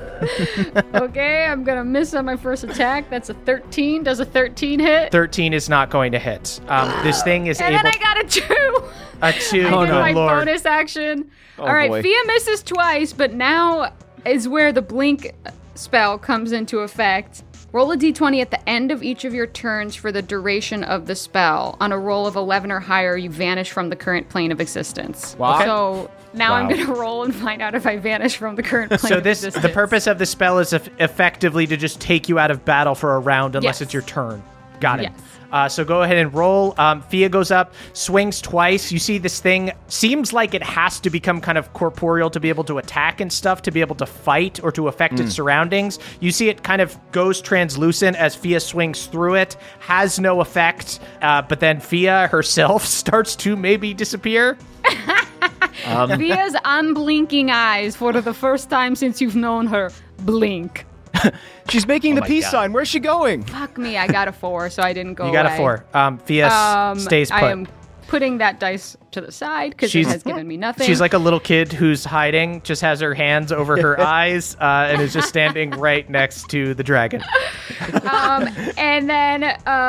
Okay, I'm going to miss on my first attack. That's a 13. Does a 13 hit? 13 is not going to hit. This thing is And able... then I got a 2. A 2. I did my Lord. bonus action. Oh, All right, boy. Fia misses twice, but now is where the blink spell comes into effect. Roll a d20 at the end of each of your turns for the duration of the spell. On a roll of 11 or higher, you vanish from the current plane of existence. Wow. So now I'm Wow. going to roll and find out if I vanish from the current plane So of this, existence. the purpose of the spell is effectively to just take you out of battle for a round unless Yes. it's your turn. Got it. Yes. So go ahead and roll. Fia goes up, swings twice. You see this thing seems like it has to become kind of corporeal to be able to attack and stuff, to be able to fight or to affect its surroundings. You see it kind of goes translucent as Fia swings through it, has no effect, but then Fia herself starts to maybe disappear. Fia's unblinking eyes, for the first time since you've known her, blink. She's making the my peace God. sign. Where's she going? Fuck me, I got a 4, so I didn't go You got a away. 4. Fia stays put. I am putting that dice to the side because it She's- has given me nothing. She's like a little kid who's hiding, just has her hands over her eyes, and is just standing right next to the dragon. and then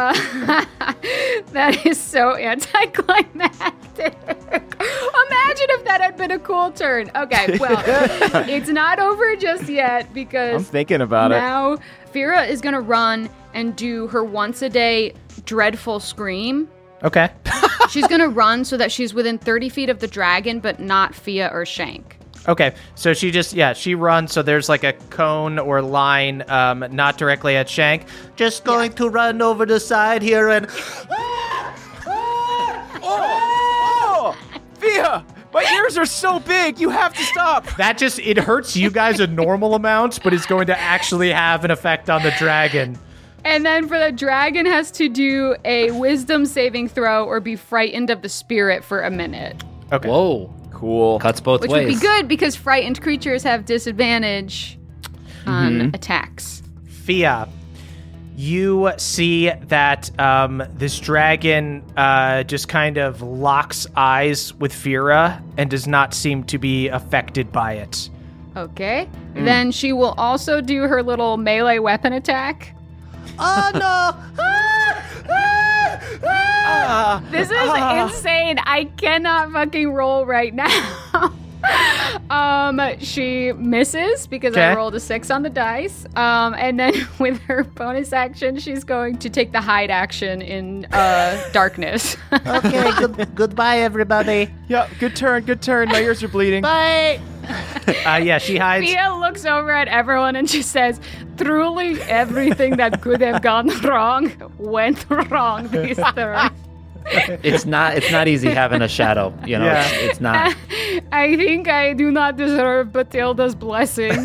that is so anticlimactic. Imagine if that had been a cool turn. Okay, well, it's not over just yet I'm because thinking about it. now Fira is gonna run and do her once a day dreadful scream. Okay. She's gonna run so that she's within 30 feet of the dragon, but not Fia or Shank. Okay. So she just, she runs. So there's like a cone or line, not directly at Shank. Just going to run over the side here and Oh! Fia! My ears are so big, you have to stop! That just, it hurts you guys a normal amount, but it's going to actually have an effect on the dragon. And then for the dragon has to do a wisdom saving throw or be frightened of the spirit for a minute. Okay. Whoa. Cool. Cuts both Which ways. would be good because frightened creatures have disadvantage on attacks. Fia, you see that this dragon just kind of locks eyes with Fira and does not seem to be affected by it. Okay. Then she will also do her little melee weapon attack. oh no! This is insane. I cannot fucking roll right now. She misses because I Okay. rolled a 6 on the dice. And then with her bonus action, she's going to take the hide action in darkness. Okay, goodbye everybody. Yeah, good turn, good turn. My ears are bleeding. Bye. She hides. Fia looks over at everyone and she says, truly everything that could have gone wrong went wrong this turn. It's not easy having a shadow, you know. Yeah. It's not. I think I do not deserve Batilda's blessing.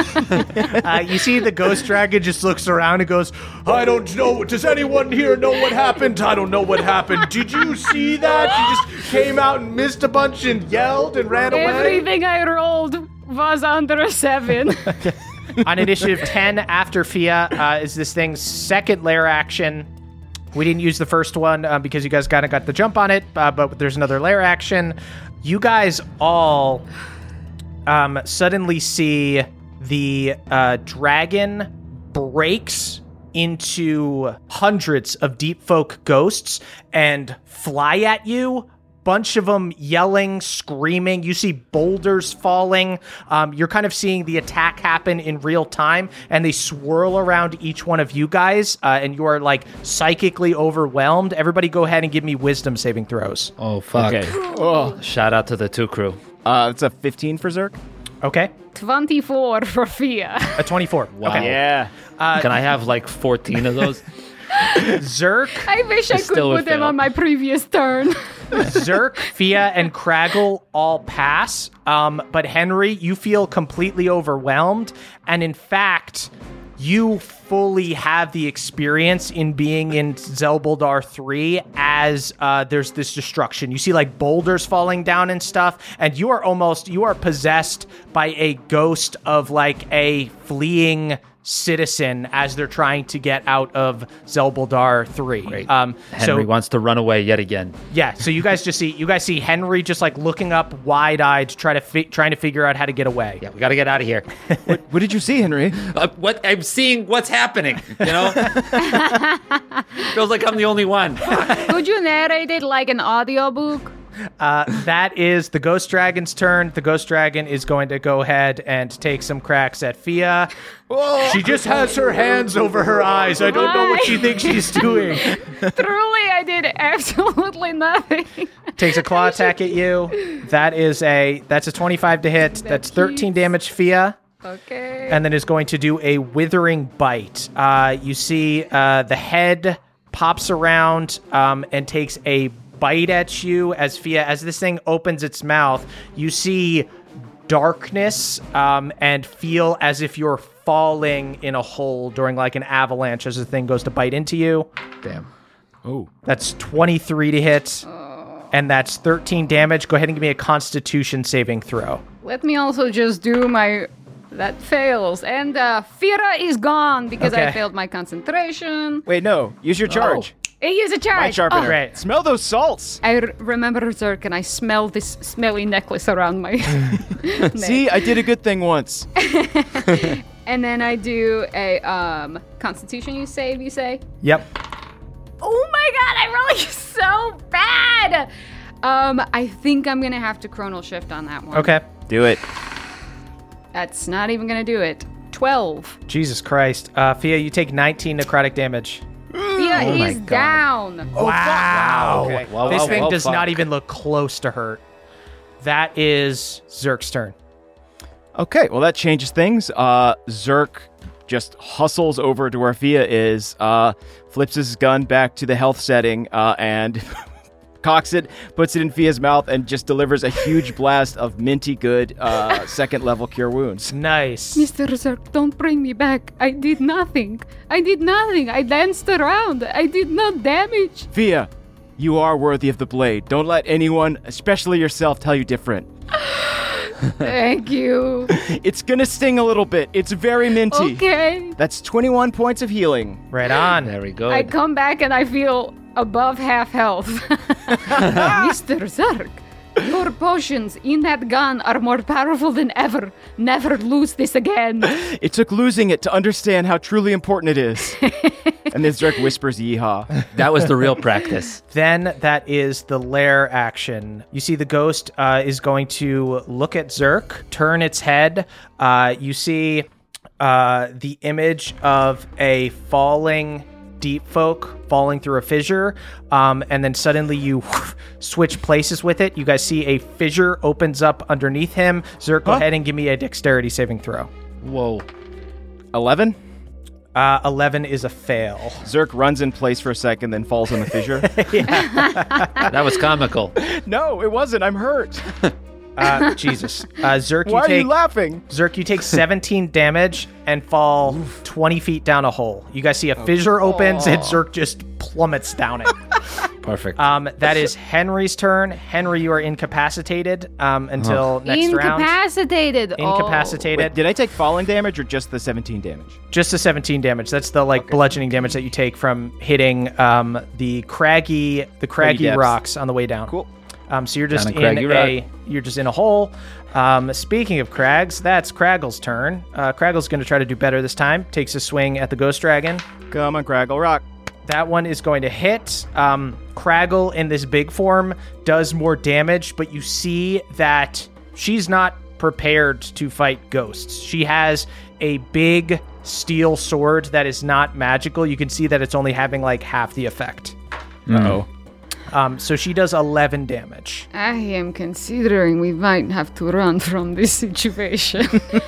You see the ghost dragon just looks around and goes, I don't know. Does anyone here know what happened? I don't know what happened. Did you see that? She just came out and missed a bunch and yelled and ran away. Everything I rolled was under a 7. On initiative 10 after Fia is this thing's second lair action. We didn't use the first one because you guys kind of got the jump on it, but there's another lair action. You guys all suddenly see the dragon breaks into hundreds of deep folk ghosts and fly at you. Bunch of them yelling, screaming. You see boulders falling. You're kind of seeing the attack happen in real time, and they swirl around each one of you guys, and you are like psychically overwhelmed. Everybody go ahead and give me wisdom saving throws. Oh, fuck. Okay. Oh. Shout out to the 2 crew. It's a 15 for Zerk. Okay. 24 for Fia. A 24. Wow. Okay. Yeah. Can I have like 14 of those? Zerk, I wish I could still would put them fail. on my previous turn. Zerk, Fia, and Craggle all pass. But Henry, you feel completely overwhelmed. And in fact, you fully have the experience in being in Zelboldar 3 as there's this destruction. You see like boulders falling down and stuff, and you are possessed by a ghost of like a fleeing citizen as they're trying to get out of Zelboldar 3. Great. So Henry wants to run away yet again. yeah, so you guys see Henry just like looking up wide-eyed, trying to figure out how to get away. Yeah, we got to get out of here. What did you see, Henry? What I'm seeing, what's happening? You know, feels like I'm the only one. Could you narrate it like an audiobook? That is the Ghost Dragon's turn. The Ghost Dragon is going to go ahead and take some cracks at Fia. She just has her hands over her eyes. I don't know what she thinks she's doing. Truly, I did absolutely nothing. Takes a claw attack at you. That's a 25 to hit. That's 13 damage, Fia. Okay. And then is going to do a withering bite. You see the head pops around and takes a bite at you as this thing opens its mouth. You see darkness and feel as if you're falling in a hole during like an avalanche as the thing goes to bite into you. Damn. Oh. That's 23 to hit. And that's 13 damage. Go ahead and give me a Constitution saving throw. Let me also just do my... That fails. And Fira is gone because I Okay. failed my concentration. Wait, no. Use your charge. It is a charge. Mind sharpener. Great. Smell those salts. I remember Zerk and I smell this smelly necklace around my neck. See, I did a good thing once. And then I do a Constitution you say? Yep. Oh my god, I rolled so bad! I think I'm gonna have to chronal shift on that one. Okay. Do it. That's not even gonna do it. 12. Jesus Christ. Fia, you take 19 necrotic damage. Yeah, he's down. Wow. Okay. Wow, This wow, thing wow, does fuck. not even look close to hurt. That is Zerk's turn. Okay, well, that changes things. Zerk just hustles over to where Fia is, flips his gun back to the health setting, and cocks it, puts it in Fia's mouth, and just delivers a huge blast of minty good second-level cure wounds. Nice. Mr. Zerk, don't bring me back. I did nothing. I danced around. I did no damage. Fia, you are worthy of the blade. Don't let anyone, especially yourself, tell you different. Thank you. It's gonna sting a little bit. It's very minty. Okay. That's 21 points of healing. Right on. Very good. I come back and I feel above half health. Mr. Zerk, your potions in that gun are more powerful than ever. Never lose this again. It took losing it to understand how truly important it is. And then Zerk whispers yeehaw. That was the real practice. Then that is the lair action. You see the ghost is going to look at Zerk, turn its head. You see the image of a falling deep folk falling through a fissure, and then suddenly you switch places with it. You guys see a fissure opens up underneath him. Zerk, go ahead and give me a dexterity saving throw. Whoa. 11? 11 is a fail. Zerk runs in place for a second, then falls in the fissure. That was comical. No, it wasn't. I'm hurt. Jesus. Zerk, Why are you laughing? Zerk, you take 17 damage and fall 20 feet down a hole. You guys see a fissure opens and Zerk just plummets down it. Perfect. That is Henry's turn. Henry, you are incapacitated until next round. Incapacitated. Incapacitated. Wait, did I take falling damage or just the 17 damage? Just the 17 damage. That's the bludgeoning damage that you take from hitting the craggy depths. rocks on the way down. Cool. So you're just Down you're just in a hole. Speaking of crags, that's Craggle's turn. Craggle's going to try to do better this time. Takes a swing at the ghost dragon. Come on, Craggle Rock. That one is going to hit. Craggle in this big form does more damage, but you see that she's not prepared to fight ghosts. She has a big steel sword that is not magical. You can see that it's only having like half the effect. Uh-oh. So she does 11 damage. I am considering we might have to run from this situation.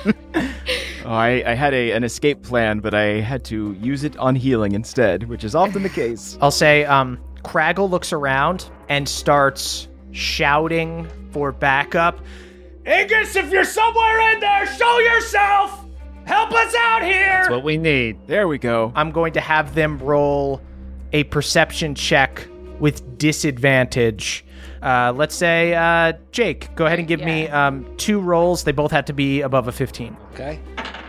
I had an escape plan, but I had to use it on healing instead, which is often the case. I'll say Craggle looks around and starts shouting for backup. Ingus, if you're somewhere in there, show yourself! Help us out here! That's what we need. There we go. I'm going to have them roll a perception check with disadvantage. Let's say, Jake, go ahead and give me 2 rolls. They both have to be above a 15. Okay.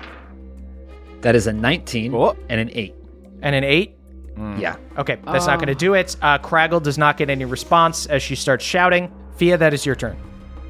That is a 19 and an 8. And an 8? Yeah. Okay, that's not going to do it. Craggle does not get any response as she starts shouting. Fia, that is your turn.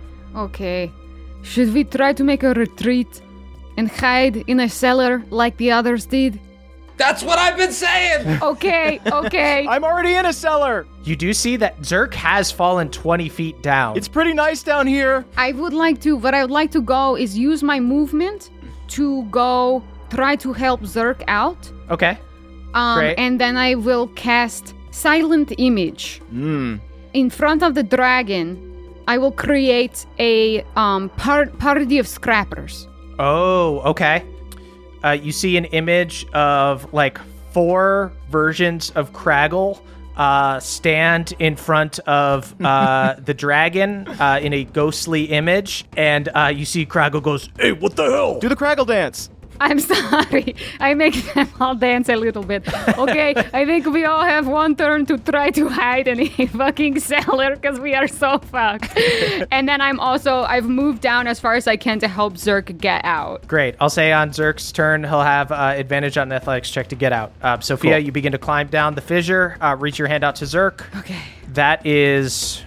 Okay. Should we try to make a retreat and hide in a cellar like the others did? That's what I've been saying! Okay. I'm already in a cellar. You do see that Zerk has fallen 20 feet down. It's pretty nice down here. what I would like to go is use my movement to go try to help Zerk out. Okay. Great. And then I will cast Silent Image. In front of the dragon, I will create a party of scrappers. Oh, okay. You see an image of like 4 versions of Craggle stand in front of the dragon in a ghostly image, and you see Craggle goes, "Hey, what the hell?" Do the Craggle dance. I'm sorry. I make them all dance a little bit. Okay, I think we all have one turn to try to hide in a fucking cellar because we are so fucked. And then I've moved down as far as I can to help Zerk get out. Great. I'll say on Zerk's turn, he'll have advantage on an athletics check to get out. Sophia, you begin to climb down the fissure. Reach your hand out to Zerk. Okay. That is...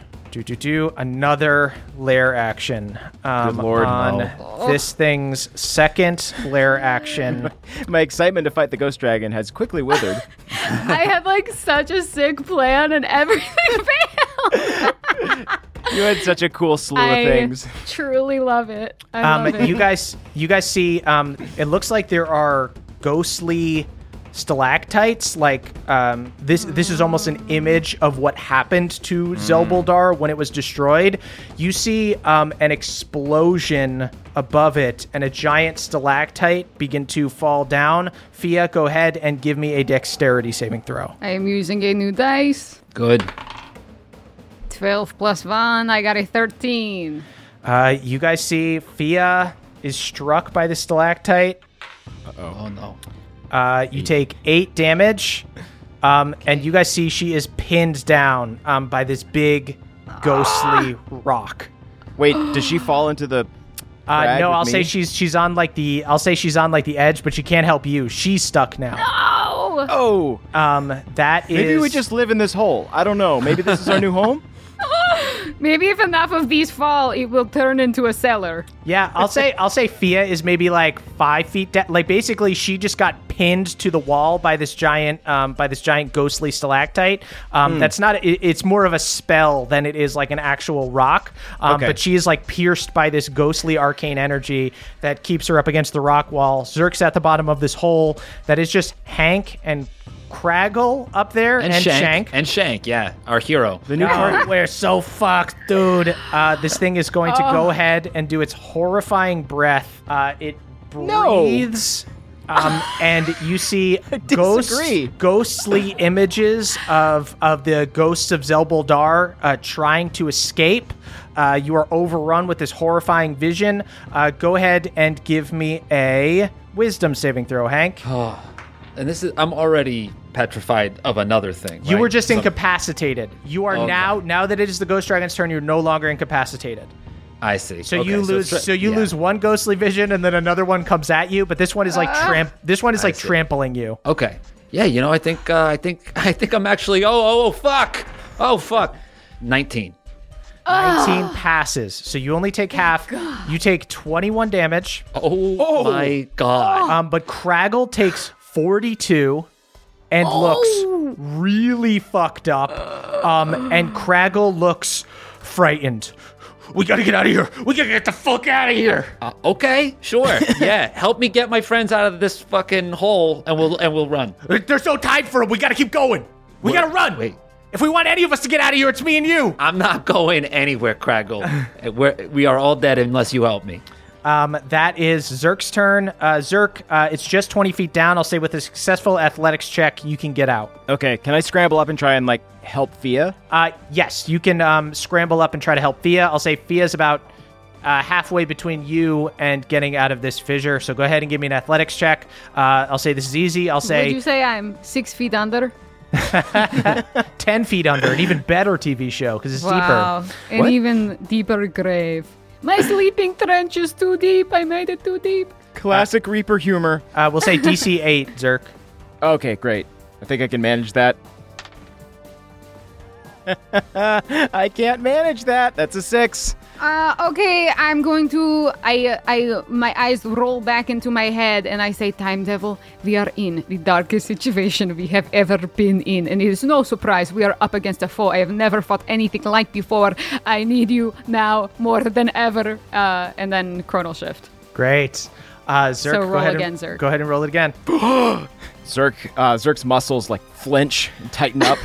another lair action. Good Lord, on no. this thing's second lair action. My excitement to fight the ghost dragon has quickly withered. I had like such a sick plan and everything failed. You had such a cool slew of things. I truly love it. I love it. You guys see, it looks like there are ghostly stalactites. Like this is almost an image of what happened to Zelbuldar when it was destroyed. You see an explosion above it and a giant stalactite begin to fall down. Fia, go ahead and give me a dexterity saving throw. I am using a new dice. Good. 12 plus 1. I got a 13. You guys see Fia is struck by the stalactite. Oh no. You take 8 damage, and you guys see she is pinned down by this big, ghostly rock. Wait, does she fall into the? No, I'll say she's on like the edge, but she can't help you. She's stuck now. No! Oh, That is. maybe we just live in this hole. I don't know. Maybe this is our new home. Maybe if enough of these fall, it will turn into a cellar. Yeah, I'll say Fia is maybe like 5 feet down. Like basically, she just got pinned to the wall by this giant ghostly stalactite. That's not. It's more of a spell than it is like an actual rock. Okay. But she is like pierced by this ghostly arcane energy that keeps her up against the rock wall. Zerk's at the bottom of this hole that is just Hank and Craggle up there and Shank. And Shank, yeah, our hero. The new party. We're so fucked, dude. This thing is going to go ahead and do its horrifying breath. It breathes and you see ghostly images of the ghosts of Zelboldar trying to escape. You are overrun with this horrifying vision. Go ahead and give me a wisdom saving throw, Hank. And this is, I'm already petrified of another thing. You right? were just incapacitated. You are now that it is the Ghost Dragon's turn, you're no longer incapacitated. I see. So you lose. So you lose one ghostly vision, and then another one comes at you. But this one is like trampling you. Okay. Yeah. You know, I think I'm actually. Oh fuck. 19. 19 passes. So you only take half. You take 21 damage. Oh my god. But Craggle takes 42 and looks really fucked up. And Craggle looks frightened. We gotta get out of here. We gotta get the fuck out of here. Okay, sure. Yeah, help me get my friends out of this fucking hole, and we'll run. There's no time for them. We gotta keep going. We gotta run. Wait. If we want any of us to get out of here, it's me and you. I'm not going anywhere, Craggle. We are all dead unless you help me. That is Zerk's turn. Zerk, it's just 20 feet down. I'll say with a successful athletics check, you can get out. Okay, can I scramble up and try and, help Fia? Yes, you can scramble up and try to help Fia. I'll say Fia's about halfway between you and getting out of this fissure, so go ahead and give me an athletics check. I'll say this is easy. I'll say... Would you say I'm 6 feet under? 10 feet under, an even better TV show, because it's wow. deeper. An even deeper grave. My sleeping trench is too deep. I made it too deep. Classic Reaper humor. We'll say DC 8, Zerk. Okay, great. I think I can manage that. I can't manage that. That's a 6. Okay, I'm going to... my eyes roll back into my head and I say, Time Devil, we are in the darkest situation we have ever been in. And it is no surprise we are up against a foe I have never fought anything like before. I need you now more than ever. And then Chronal Shift. Great. Zerk, so roll again, Zerk. Go ahead and roll it again. Zerk's muscles flinch and tighten up.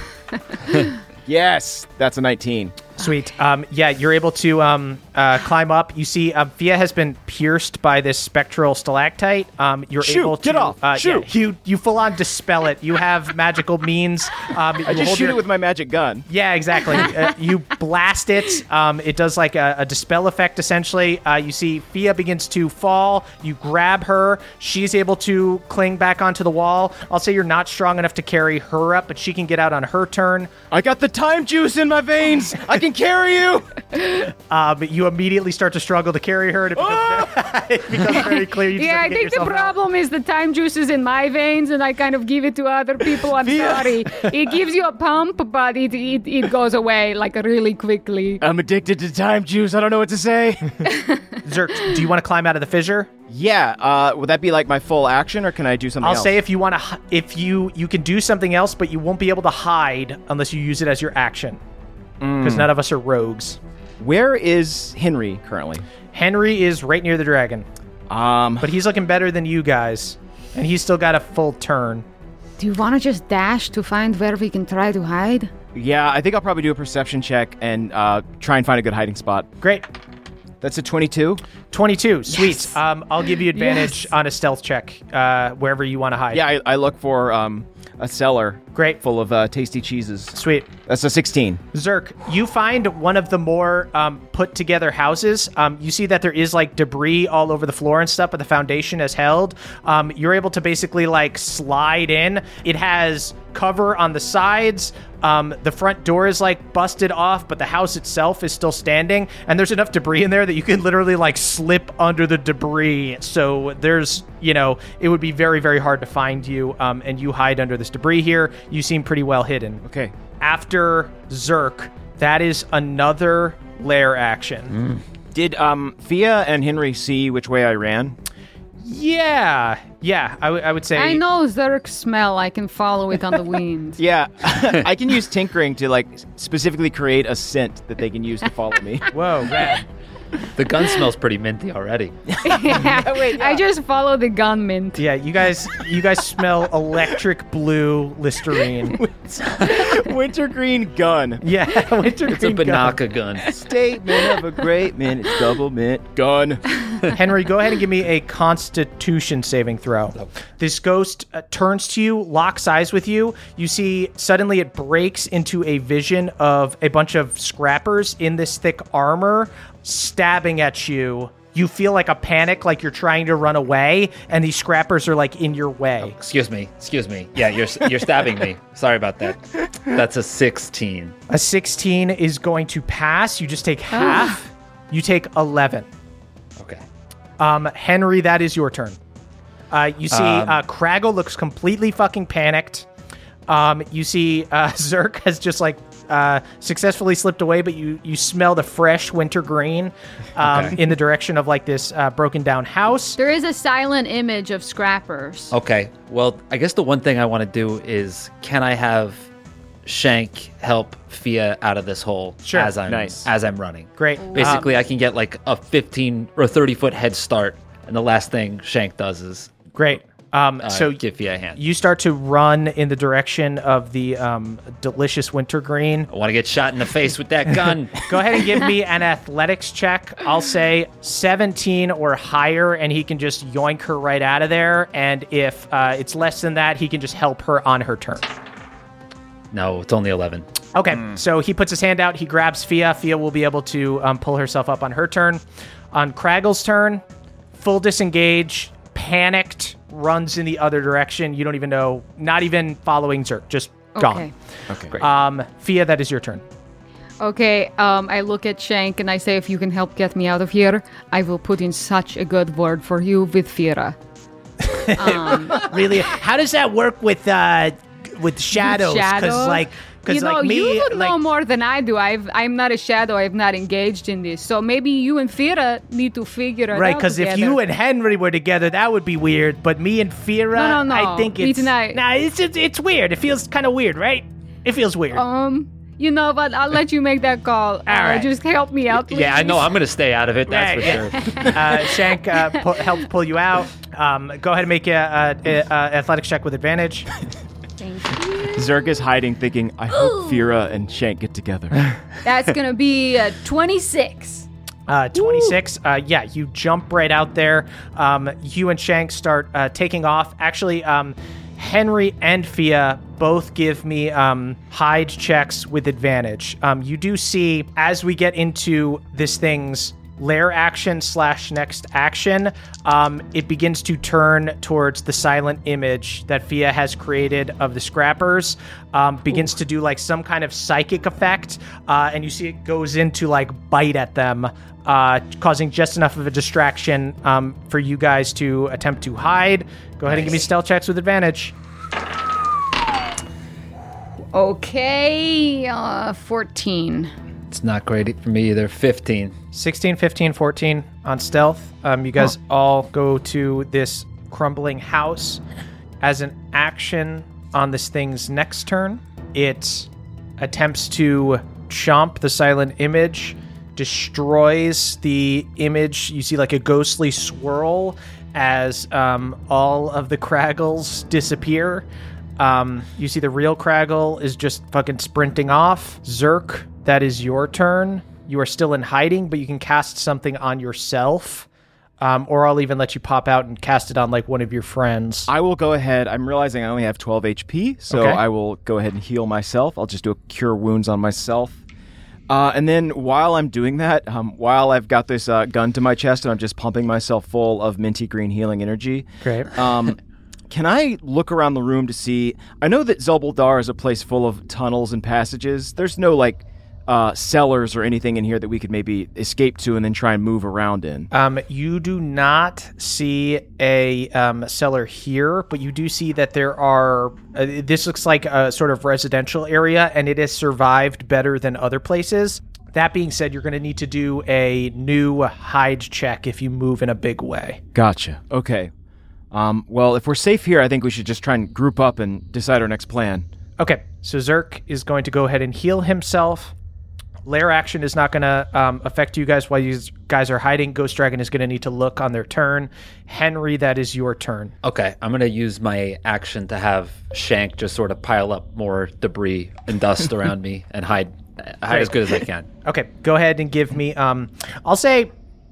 Yes, that's a 19. Sweet. Yeah, you're able to climb up. You see, Fia has been pierced by this spectral stalactite. You're able to get off. Shoot. Yeah, you full on dispel it. You have magical means. I just shoot it with my magic gun. Yeah, exactly. You blast it. It does like a dispel effect essentially. You see, Fia begins to fall. You grab her. She's able to cling back onto the wall. I'll say you're not strong enough to carry her up, but she can get out on her turn. I got the time juice in my veins. I can carry you. But you immediately start to struggle to carry her, and it becomes very clear. You just have I to get think the yourself problem is the time juice is in my veins, and I kind of give it to other people. I'm sorry. It gives you a pump, but it goes away really quickly. I'm addicted to time juice. I don't know what to say. Zerk, do you want to climb out of the fissure? Yeah. Would that be my full action, or can I do something else? I'll say if you want to, if you can do something else, but you won't be able to hide unless you use it as your action. Because none of us are rogues. Where is Henry currently? Henry is right near the dragon. But he's looking better than you guys. And he's still got a full turn. Do you want to just dash to find where we can try to hide? Yeah, I think I'll probably do a perception check and try and find a good hiding spot. Great. That's a 22. 22. Sweet. Yes. I'll give you advantage on a stealth check wherever you want to hide. Yeah, I look for a cellar. Great. Full of tasty cheeses. Sweet. That's a 16. Zerk, you find one of the more put together houses. You see that there is debris all over the floor and stuff, but the foundation is held. You're able to basically slide in. It has cover on the sides. The front door is busted off, but the house itself is still standing. And there's enough debris in there that you can literally slip under the debris. So there's, it would be very, very hard to find you. And you hide under this debris here. You seem pretty well hidden. Okay. After Zerk, that is another lair action. Did Fia and Henry see which way I ran? Yeah, I would say. I know Zerk's smell. I can follow it on the wind. Yeah, I can use tinkering to specifically create a scent that they can use to follow me. Whoa, rad. The gun smells pretty minty already. I just follow the gun mint. Yeah, you guys smell electric blue Listerine. Wintergreen gun. Yeah, wintergreen. It's a Banaka gun. Statement of a great mint. It's double mint gun. Henry, go ahead and give me a Constitution saving throw. This ghost turns to you, locks eyes with you. You see suddenly it breaks into a vision of a bunch of scrappers in this thick armor stabbing at you. You feel like a panic, like you're trying to run away, and these scrappers are like in your way. Excuse me. Yeah, you're stabbing me. Sorry about that. That's a 16. A 16 is going to pass. You just take half. You take 11. Okay. Henry, that is your turn. You see Craggle looks completely fucking panicked. You see Zerk has just like successfully slipped away, but you smell the fresh wintergreen in the direction of like this broken down house. There is a silent image of scrappers. Okay. Well, I guess the one thing I want to do is, can I have Shank help Fia out of this hole as I'm running? Great. Basically, I can get like a 15 or 30-foot head start, and the last thing Shank does is great. So give Fia a hand. You start to run in the direction of the delicious wintergreen. I want to get shot in the face with that gun. Go ahead and give me an athletics check. I'll say 17 or higher, and he can just yoink her right out of there. And if it's less than that, he can just help her on her turn. No, it's only 11. Okay, so he puts his hand out. He grabs Fia. Fia will be able to pull herself up on her turn. On Craggle's turn, full disengage, panicked, runs in the other direction. You don't even know, not even following Zerk, just gone. Okay. Great. Fia, that is your turn. Okay, I look at Shank and I say, if you can help get me out of here, I will put in such a good word for you with Fira. Really? How does that work with shadows? Because you would know more than I do. I'm not a shadow. I've not engaged in this. So maybe you and Fira need to figure it out. Right, because if you and Henry were together, that would be weird. But me and Fira, no. I think it's... it's weird. It feels kind of weird, right? It feels weird. But I'll let you make that call. All right. Just help me out, please. Yeah, I know. I'm going to stay out of it. That's for sure. Shank helps pull you out. Go ahead and make an athletics check with advantage. Thank you. Zerk is hiding, thinking, I hope Fira and Shank get together. That's going to be 26. 26. Yeah, you jump right out there. You and Shank start taking off. Actually, Henry and Fia both give me hide checks with advantage. You do see, as we get into this thing's lair action / next action, it begins to turn towards the silent image that Fia has created of the scrappers, begins to do like some kind of psychic effect, and you see it goes into like bite at them, causing just enough of a distraction for you guys to attempt to hide. Go ahead and give me stealth checks with advantage. Okay, 14. It's not great for me either. 15. 16, 15, 14 on stealth. You guys all go to this crumbling house. As an action on this thing's next turn, it attempts to chomp the silent image, destroys the image. You see like a ghostly swirl as all of the Craggles disappear. You see the real Craggle is just fucking sprinting off. Zerk, that is your turn. You are still in hiding, but you can cast something on yourself. Or I'll even let you pop out and cast it on like one of your friends. I will go ahead. I'm realizing I only have 12 HP, so Okay. I will go ahead and heal myself. I'll just do a cure wounds on myself. And then while I'm doing that, while I've got this gun to my chest and I'm just pumping myself full of minty green healing energy, Great. can I look around the room to see... I know that Zelbuldar is a place full of tunnels and passages. There's no, like, cellars or anything in here that we could maybe escape to and then try and move around in. You do not see a cellar here, but you do see that there are... this looks like a sort of residential area, and it has survived better than other places. That being said, you're going to need to do a new hide check if you move in a big way. Gotcha. Okay. Well, if we're safe here, I think we should just try and group up and decide our next plan. Okay, so Zerk is going to go ahead and heal himself. Lair action is not going to affect you guys while you guys are hiding. Ghost Dragon is going to need to look on their turn. Henry, that is your turn. Okay, I'm going to use my action to have Shank just sort of pile up more debris and dust around me and hide as good as I can. Okay, go ahead and give me, I'll say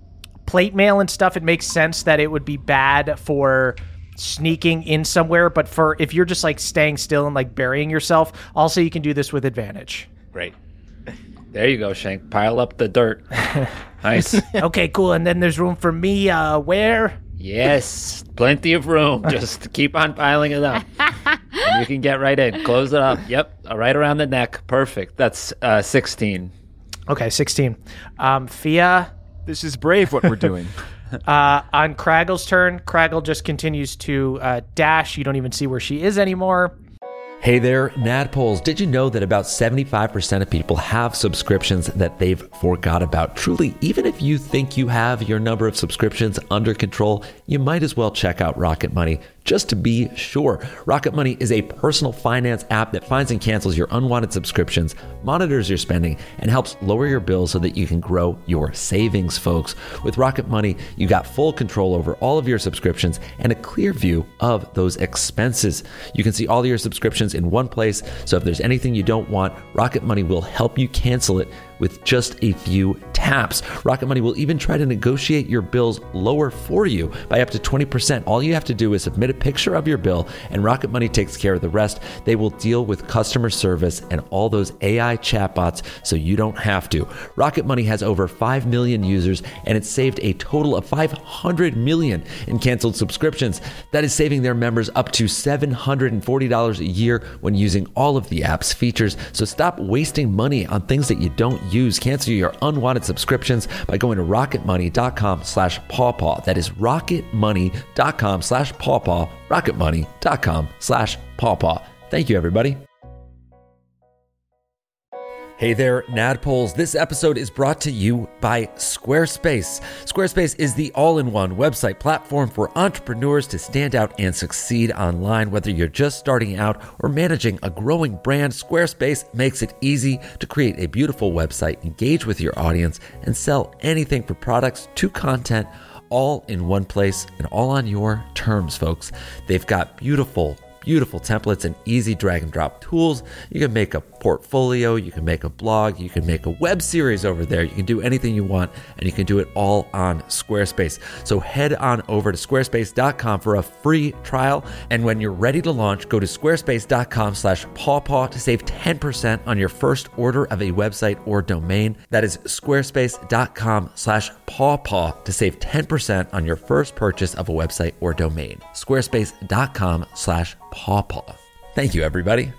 plate mail and stuff, it makes sense that it would be bad for sneaking in somewhere. But for if you're just like staying still and like burying yourself, also you can do this with advantage. Great. There you go, Shank. Pile up the dirt. Nice. Okay, cool. And then there's room for me. Where? Yes, plenty of room. Just keep on piling it up. And you can get right in. Close it up. Yep, right around the neck. Perfect. That's 16. Okay, 16. Fia. This is brave what we're doing. On Kraggle's turn, Kraggle just continues to dash. You don't even see where she is anymore. Hey there, Nadpoles. Did you know that about 75% of people have subscriptions that they've forgot about? Truly, even if you think you have your number of subscriptions under control, you might as well check out Rocket Money just to be sure. Rocket Money is a personal finance app that finds and cancels your unwanted subscriptions, monitors your spending, and helps lower your bills so that you can grow your savings, folks. With Rocket Money, you got full control over all of your subscriptions and a clear view of those expenses. You can see all of your subscriptions in one place, so if there's anything you don't want, Rocket Money will help you cancel it with just a few taps. Rocket Money will even try to negotiate your bills lower for you by up to 20%. All you have to do is submit a picture of your bill, and Rocket Money takes care of the rest. They will deal with customer service and all those AI chatbots so you don't have to. Rocket Money has over 5 million users, and it's saved a total of 500 million in canceled subscriptions. That is saving their members up to $740 a year when using all of the app's features. So stop wasting money on things that you don't use. Cancel your unwanted subscriptions by going to rocketmoney.com/pawpaw. That is rocketmoney.com/pawpaw. rocketmoney.com/pawpaw. Thank you, everybody. Hey there, Nadpoles. This episode is brought to you by Squarespace. Squarespace is the all-in-one website platform for entrepreneurs to stand out and succeed online. Whether you're just starting out or managing a growing brand, Squarespace makes it easy to create a beautiful website, engage with your audience, and sell anything from products to content all in one place and all on your terms, folks. They've got beautiful templates and easy drag and drop tools. You can make a portfolio, you can make a blog, you can make a web series over there. You can do anything you want, and you can do it all on Squarespace. So head on over to squarespace.com for a free trial. And when you're ready to launch, go to squarespace.com/pawpaw to save 10% on your first order of a website or domain. That is squarespace.com/pawpaw to save 10% on your first purchase of a website or domain. Squarespace.com/pawpaw. Thank you, everybody.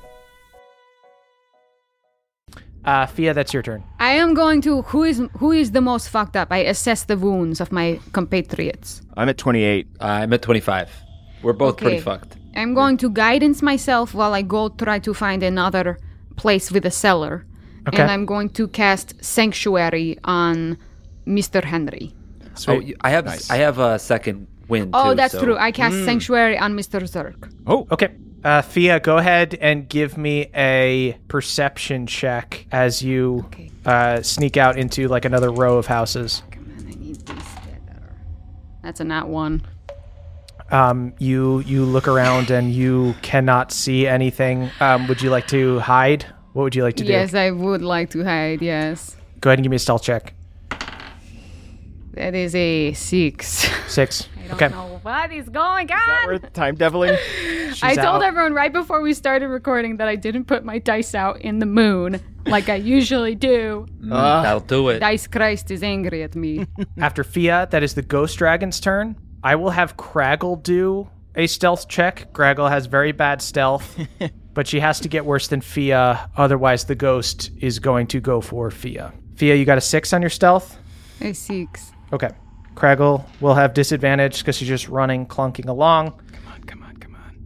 Fia, that's your turn. I am going to who is the most fucked up. I assess the wounds of my compatriots. I'm at 28. I'm at 25. We're both pretty fucked. I'm going to guidance myself while I go try to find another place with a cellar. Okay. And I'm going to cast Sanctuary on Mr. Henry. Sweet. Oh, I have a second wind too. Oh, that's true. I cast Sanctuary on Mr. Zerk. Oh, Okay. Fia, go ahead and give me a perception check as you sneak out into like another row of houses. Come on, I need this better. That's a nat 1. You look around and you cannot see anything. Would you like to hide? What would you like to do? Yes, I would like to hide, yes. Go ahead and give me a stealth check. That is a 6. 6. I don't know what is going on. we're time deviling. I told out. everyone right before we started recording that I didn't put my dice out in the moon like I usually do. That'll do it. Dice Christ is angry at me. After Fia, that is the ghost dragon's turn. I will have Kraggle do a stealth check. Kraggle has very bad stealth, but she has to get worse than Fia. Otherwise, the ghost is going to go for Fia. Fia, you got a 6 on your stealth? A 6. Okay. Kraggle will have disadvantage because she's just running, clunking along. Come on.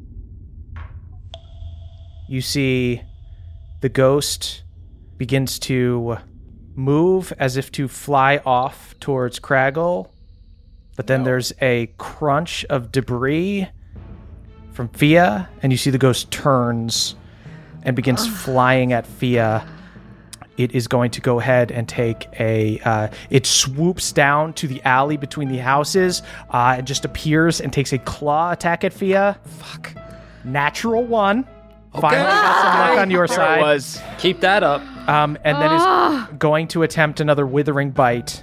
You see the ghost begins to move as if to fly off towards Kraggle. But then there's a crunch of debris from Fia, and you see the ghost turns and begins flying at Fia. It is going to go ahead and take it swoops down to the alley between the houses. It just appears and takes a claw attack at Fia. Fuck. Natural 1. Finally got some luck on your side. It was. Keep that up. And then is going to attempt another withering bite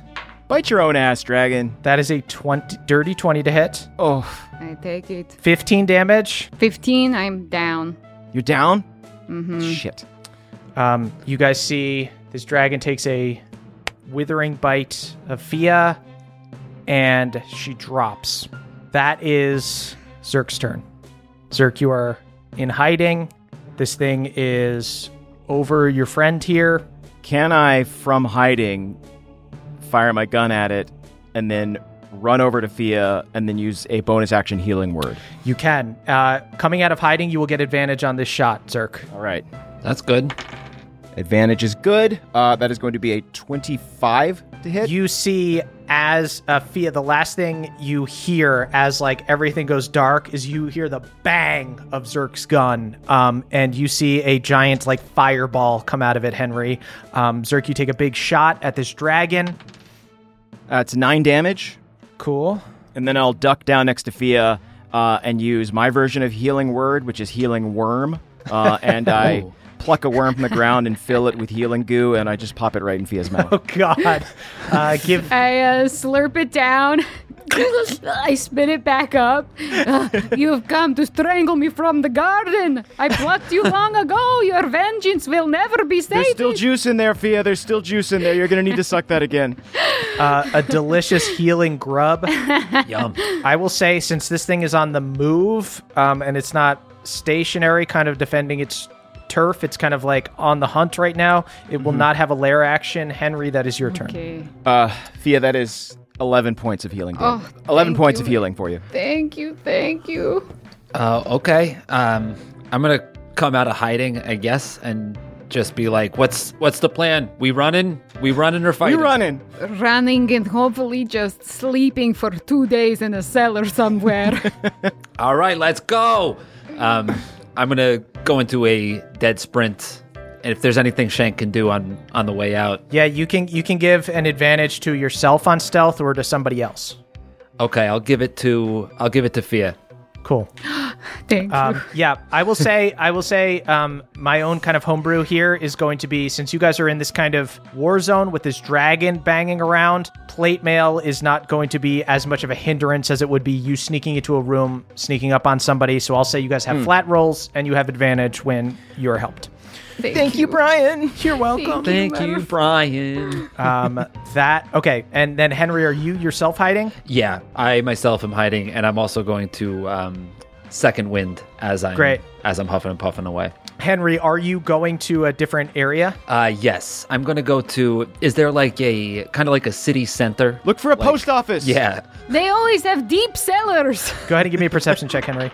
Bite your own ass, dragon. That is a dirty 20 to hit. Oh, I take it. 15 damage. 15, I'm down. you're down? Shit. You guys see this dragon takes a withering bite of Fia, and she drops. That is Zerk's turn. Zerk, you are in hiding. This thing is over your friend here. Can I, from hiding, fire my gun at it and then run over to Fia and then use a bonus action healing word? You can. Coming out of hiding, you will get advantage on this shot, Zerk. All right. That's good. Advantage is good. That is going to be a 25 to hit. You see, as Fia, the last thing you hear as like everything goes dark is you hear the bang of Zerk's gun, and you see a giant like fireball come out of it, Henry. Zerk, you take a big shot at this dragon. It's 9 damage. Cool. And then I'll duck down next to Fia and use my version of healing word, which is healing worm. And I pluck a worm from the ground and fill it with healing goo, and I just pop it right in Fia's mouth. Oh, God. I slurp it down. I spin it back up. You have come to strangle me from the garden. I plucked you long ago. Your vengeance will never be sated. There's still juice in there, Fia. There's still juice in there. You're going to need to suck that again. A delicious healing grub. Yum. I will say, since this thing is on the move, and it's not stationary, kind of defending its turf, it's kind of like on the hunt right now. It will not have a lair action. Henry, that is your turn. Fia, that is 11 points of healing damage. 11 points of healing for you. Thank you. Okay. I'm gonna come out of hiding, I guess, and just be like, "What's the plan? We running or fighting?" You running. Running and hopefully just sleeping for 2 days in a cellar somewhere. All right, let's go. I'm gonna go into a dead sprint, and if there's anything Shank can do on the way out. Yeah, you can give an advantage to yourself on stealth or to somebody else. Okay, I'll give it to Fia. Cool. Thank you. Yeah, I will say, my own kind of homebrew here is going to be, since you guys are in this kind of war zone with this dragon banging around, plate mail is not going to be as much of a hindrance as it would be you sneaking into a room, sneaking up on somebody. So I'll say you guys have flat rolls and you have advantage when you're helped. Thank you, Brian. You're welcome. Thank you, Brian. Okay. And then Henry, are you yourself hiding? Yeah, I myself am hiding, and I'm also going to second wind as I'm huffing and puffing away. Henry, are you going to a different area? Yes, I'm going to go to. Is there like a kind of like a city center? Look for a post office. Yeah. They always have deep cellars. Go ahead and give me a perception check, Henry.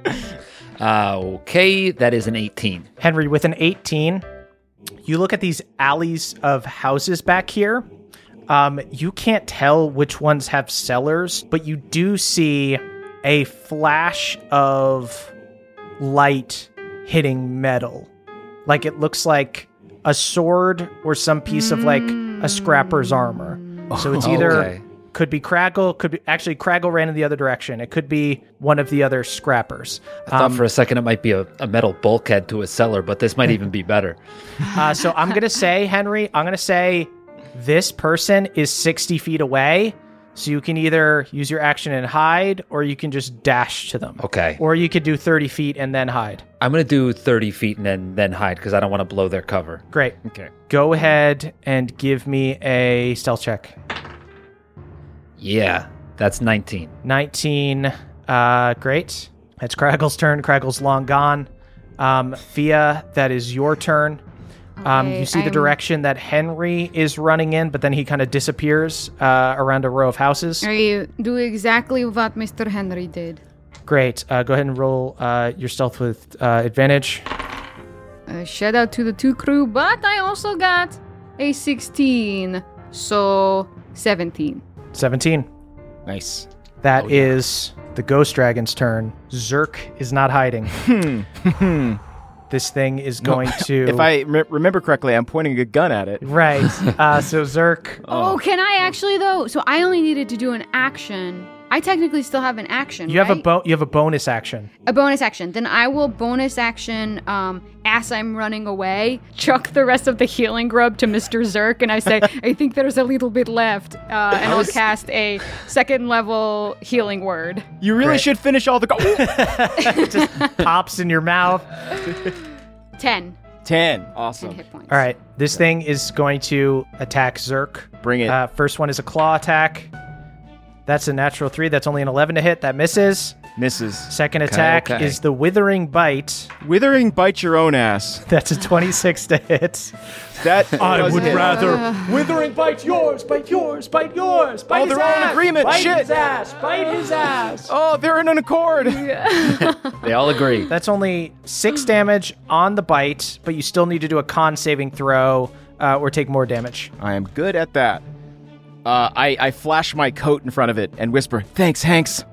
Okay, that is an 18. Henry, with an 18, you look at these alleys of houses back here. You can't tell which ones have cellars, but you do see a flash of light hitting metal. Like it looks like a sword or some piece of like a scrapper's armor. So it's either could be Craggle, actually Craggle ran in the other direction. It could be one of the other scrappers. I thought for a second it might be a metal bulkhead to a cellar, but this might even be better. So I'm going to say, Henry, this person is 60 feet away. So you can either use your action and hide, or you can just dash to them. Okay. Or you could do 30 feet and then hide. I'm going to do 30 feet and then hide because I don't want to blow their cover. Great. Okay. Go ahead and give me a stealth check. Yeah, that's 19. 19. Great. It's Craggle's turn. Craggle's long gone. Fia, that is your turn. You see the direction that Henry is running in, but then he kind of disappears around a row of houses. You do exactly what Mr. Henry did. Great. Go ahead and roll your stealth with advantage. Shout out to the 2 crew, but I also got a 16, so 17. 17. Nice. That is the Ghost Dragon's turn. Zerk is not hiding. This thing is going to... If I remember correctly, I'm pointing a gun at it. Right. So Zerk... Oh, can I actually, though? So I only needed to do an action. I technically still have an action. You have right? you have a bonus action. A bonus action. Then I will bonus action as I'm running away, chuck the rest of the healing grub to Mr. Zerk, and I say, I think there's a little bit left, and I'll cast a 2nd level healing word. You really should finish all the... It just pops in your mouth. 10. 10. Awesome. 10 hit points. All right. This thing is going to attack Zerk. Bring it. First one is a claw attack. That's a natural 3. That's only an 11 to hit. That misses. Misses. Second attack is the Withering Bite. Withering Bite your own ass. That's a 26 to hit. That I would hit. rather Withering bite yours, bite yours, bite yours, bite Oh, his they're all in ass, agreement. Bite Shit. his ass, bite his ass. Oh, they're in an accord. They all agree. That's only 6 damage on the bite, but you still need to do a con saving throw or take more damage. I am good at that. I flash my coat in front of it and whisper, "Thanks, Hanks."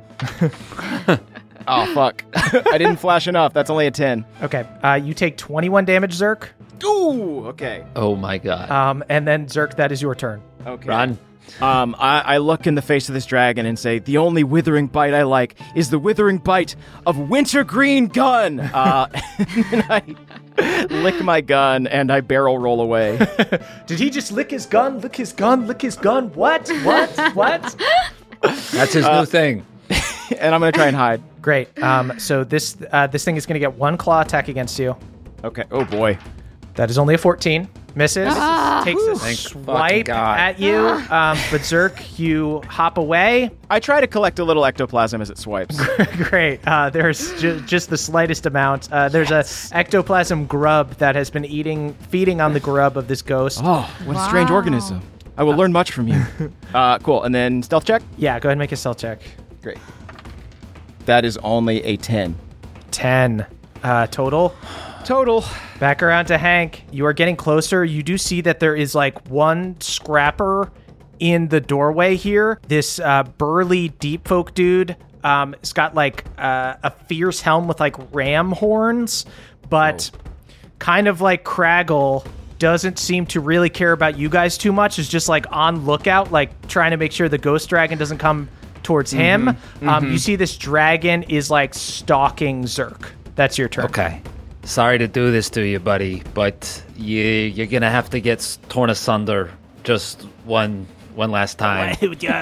Oh, fuck. I didn't flash enough. That's only a 10. Okay. You take 21 damage, Zerk. Ooh, okay. Oh my god. And then, Zerk, that is your turn. Okay. Run. I look in the face of this dragon and say, the only withering bite I like is the withering bite of Wintergreen Gun. And I lick my gun and I barrel roll away. Did he just lick his gun? Lick his gun? Lick his gun? What? What? That's his new thing. And I'm going to try and hide. Great. So this thing is going to get 1 claw attack against you. Okay. Oh, boy. That is only a 14. Misses. Takes a Thank swipe fucking God. at you. But Zerk, you hop away. I try to collect a little ectoplasm as it swipes. Great. There's just the slightest amount. There's a ectoplasm grub that has been feeding on the grub of this ghost. Oh, what a strange organism. I will learn much from you. Cool. And then stealth check? Yeah, go ahead and make a stealth check. Great. That is only a 10. 10 total. Total. Back around to Hank. You are getting closer. You do see that there is like one scrapper in the doorway here. This burly deep folk dude. It's got like a fierce helm with like ram horns, but kind of like Craggle doesn't seem to really care about you guys too much. Is just like on lookout, like trying to make sure the ghost dragon doesn't come towards him. You see this dragon is like stalking Zerk. That's your turn. Okay. Sorry to do this to you, buddy, but you're gonna have to get torn asunder just one last time.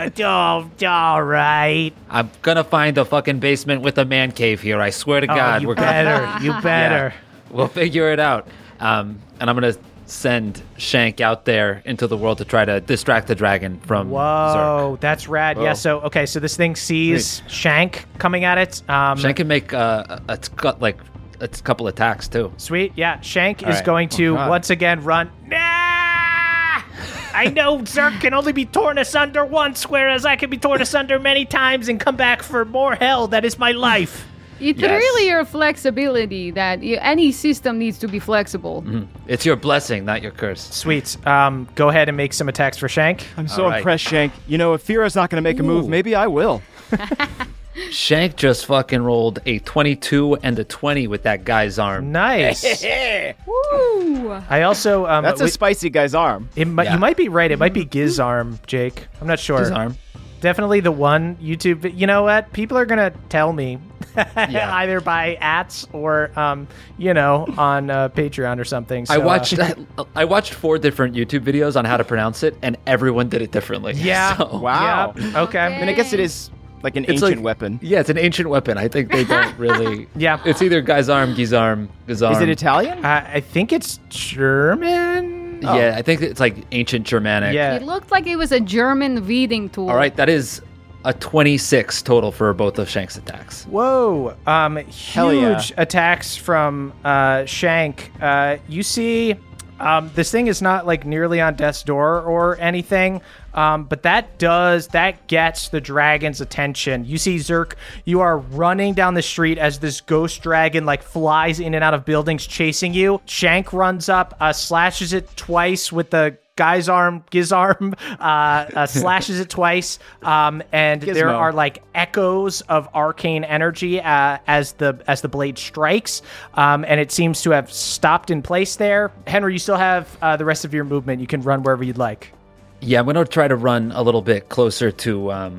All right. I'm gonna find a fucking basement with a man cave here. I swear to God, you we're better. gonna. You better. We'll figure it out. And I'm gonna send Shank out there into the world to try to distract the dragon from Whoa, Zerk. that's rad. Yeah. So okay, so this thing sees Shank coming at it. Shank can make a couple attacks too. Sweet. Yeah. Shank is right. going to God. once again run. Nah! I know Zerk can only be torn asunder once, whereas I can be torn asunder many times and come back for more hell. That is my life. It's really your flexibility that any system needs to be flexible. It's your blessing, not your curse. Sweet. Go ahead and make some attacks for Shank. I'm so All right. impressed, Shank. You know, if Fira's not going to make a move, maybe I will. Shank just fucking rolled a 22 and a 20 with that guy's arm. Nice. Woo! I also That's a spicy guy's arm. You might be right. It might be Giz arm, Jake. I'm not sure. His arm. Definitely the one YouTube. You know what? People are gonna tell me either by ats or on Patreon or something. So, I watched 4 different YouTube videos on how to pronounce it, and everyone did it differently. Yeah. So- Wow. Yeah. Okay. I mean, I guess it is like an It's ancient like- weapon. Yeah, it's an ancient weapon. I think they don't really. Yeah. It's either guy's arm, Gizarm. Is it Italian? I think it's German. Yeah, I think it's like ancient Germanic. Yeah. It looked like it was a German reading tool. All right, that is a 26 total for both of Shank's attacks. Whoa. Hell yeah. Huge attacks from Shank. You see, this thing is not like nearly on death's door or anything. But that gets the dragon's attention. You see, Zerk, you are running down the street as this ghost dragon like flies in and out of buildings chasing you. Shank runs up, slashes it twice with the guy's arm, Gizarm, slashes it twice, and there are like echoes of arcane energy as the blade strikes, and it seems to have stopped in place there. Henry, you still have the rest of your movement. You can run wherever you'd like. Yeah, I'm going to try to run a little bit closer to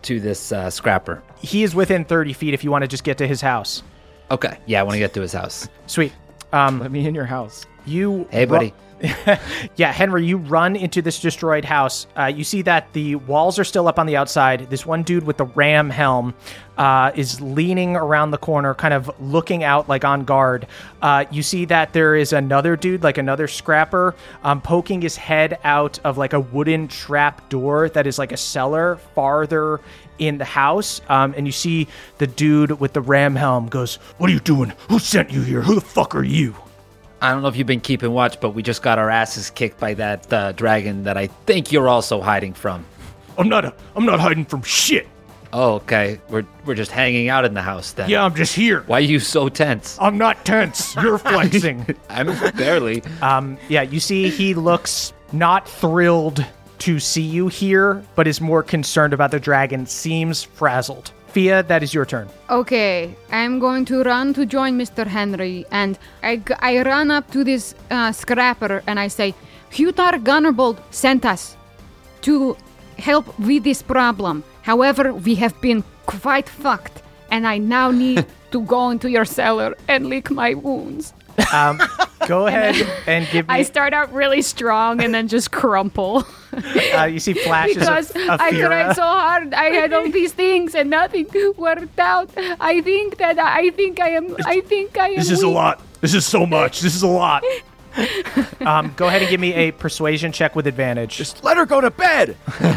to this scrapper? He is within 30 feet if you want to just get to his house. Okay. Yeah, I want to get to his house. Sweet. Let me in your house. Hey, buddy. Yeah, Henry, you run into this destroyed house. You see that the walls are still up on the outside. This one dude with the ram helm is leaning around the corner, kind of looking out like on guard. You see that there is another dude, like another scrapper, poking his head out of like a wooden trap door that is like a cellar farther in the house. And you see the dude with the ram helm goes, "What are you doing? Who sent you here? Who the fuck are you?" I don't know if you've been keeping watch, but we just got our asses kicked by that dragon that I think you're also hiding from. I'm not hiding from shit. Oh, okay. We're just hanging out in the house then. Yeah, I'm just here. Why are you so tense? I'm not tense. You're flexing. I'm barely. Yeah, you see he looks not thrilled to see you here, but is more concerned about the dragon, seems frazzled. Fia, that is your turn. Okay, I'm going to run to join Mr. Henry, and I run up to this scrapper and I say, Hutar Gunnerbolt sent us to help with this problem. However, we have been quite fucked, and I now need to go into your cellar and lick my wounds. Go ahead and give me... I start out really strong and then just crumple. You see flashes because of I Fira. tried so hard. I had all these things and nothing worked out. I think I am. This is a lot. This is so much. This is a lot. Go ahead and give me a persuasion check with advantage. Just let her go to bed.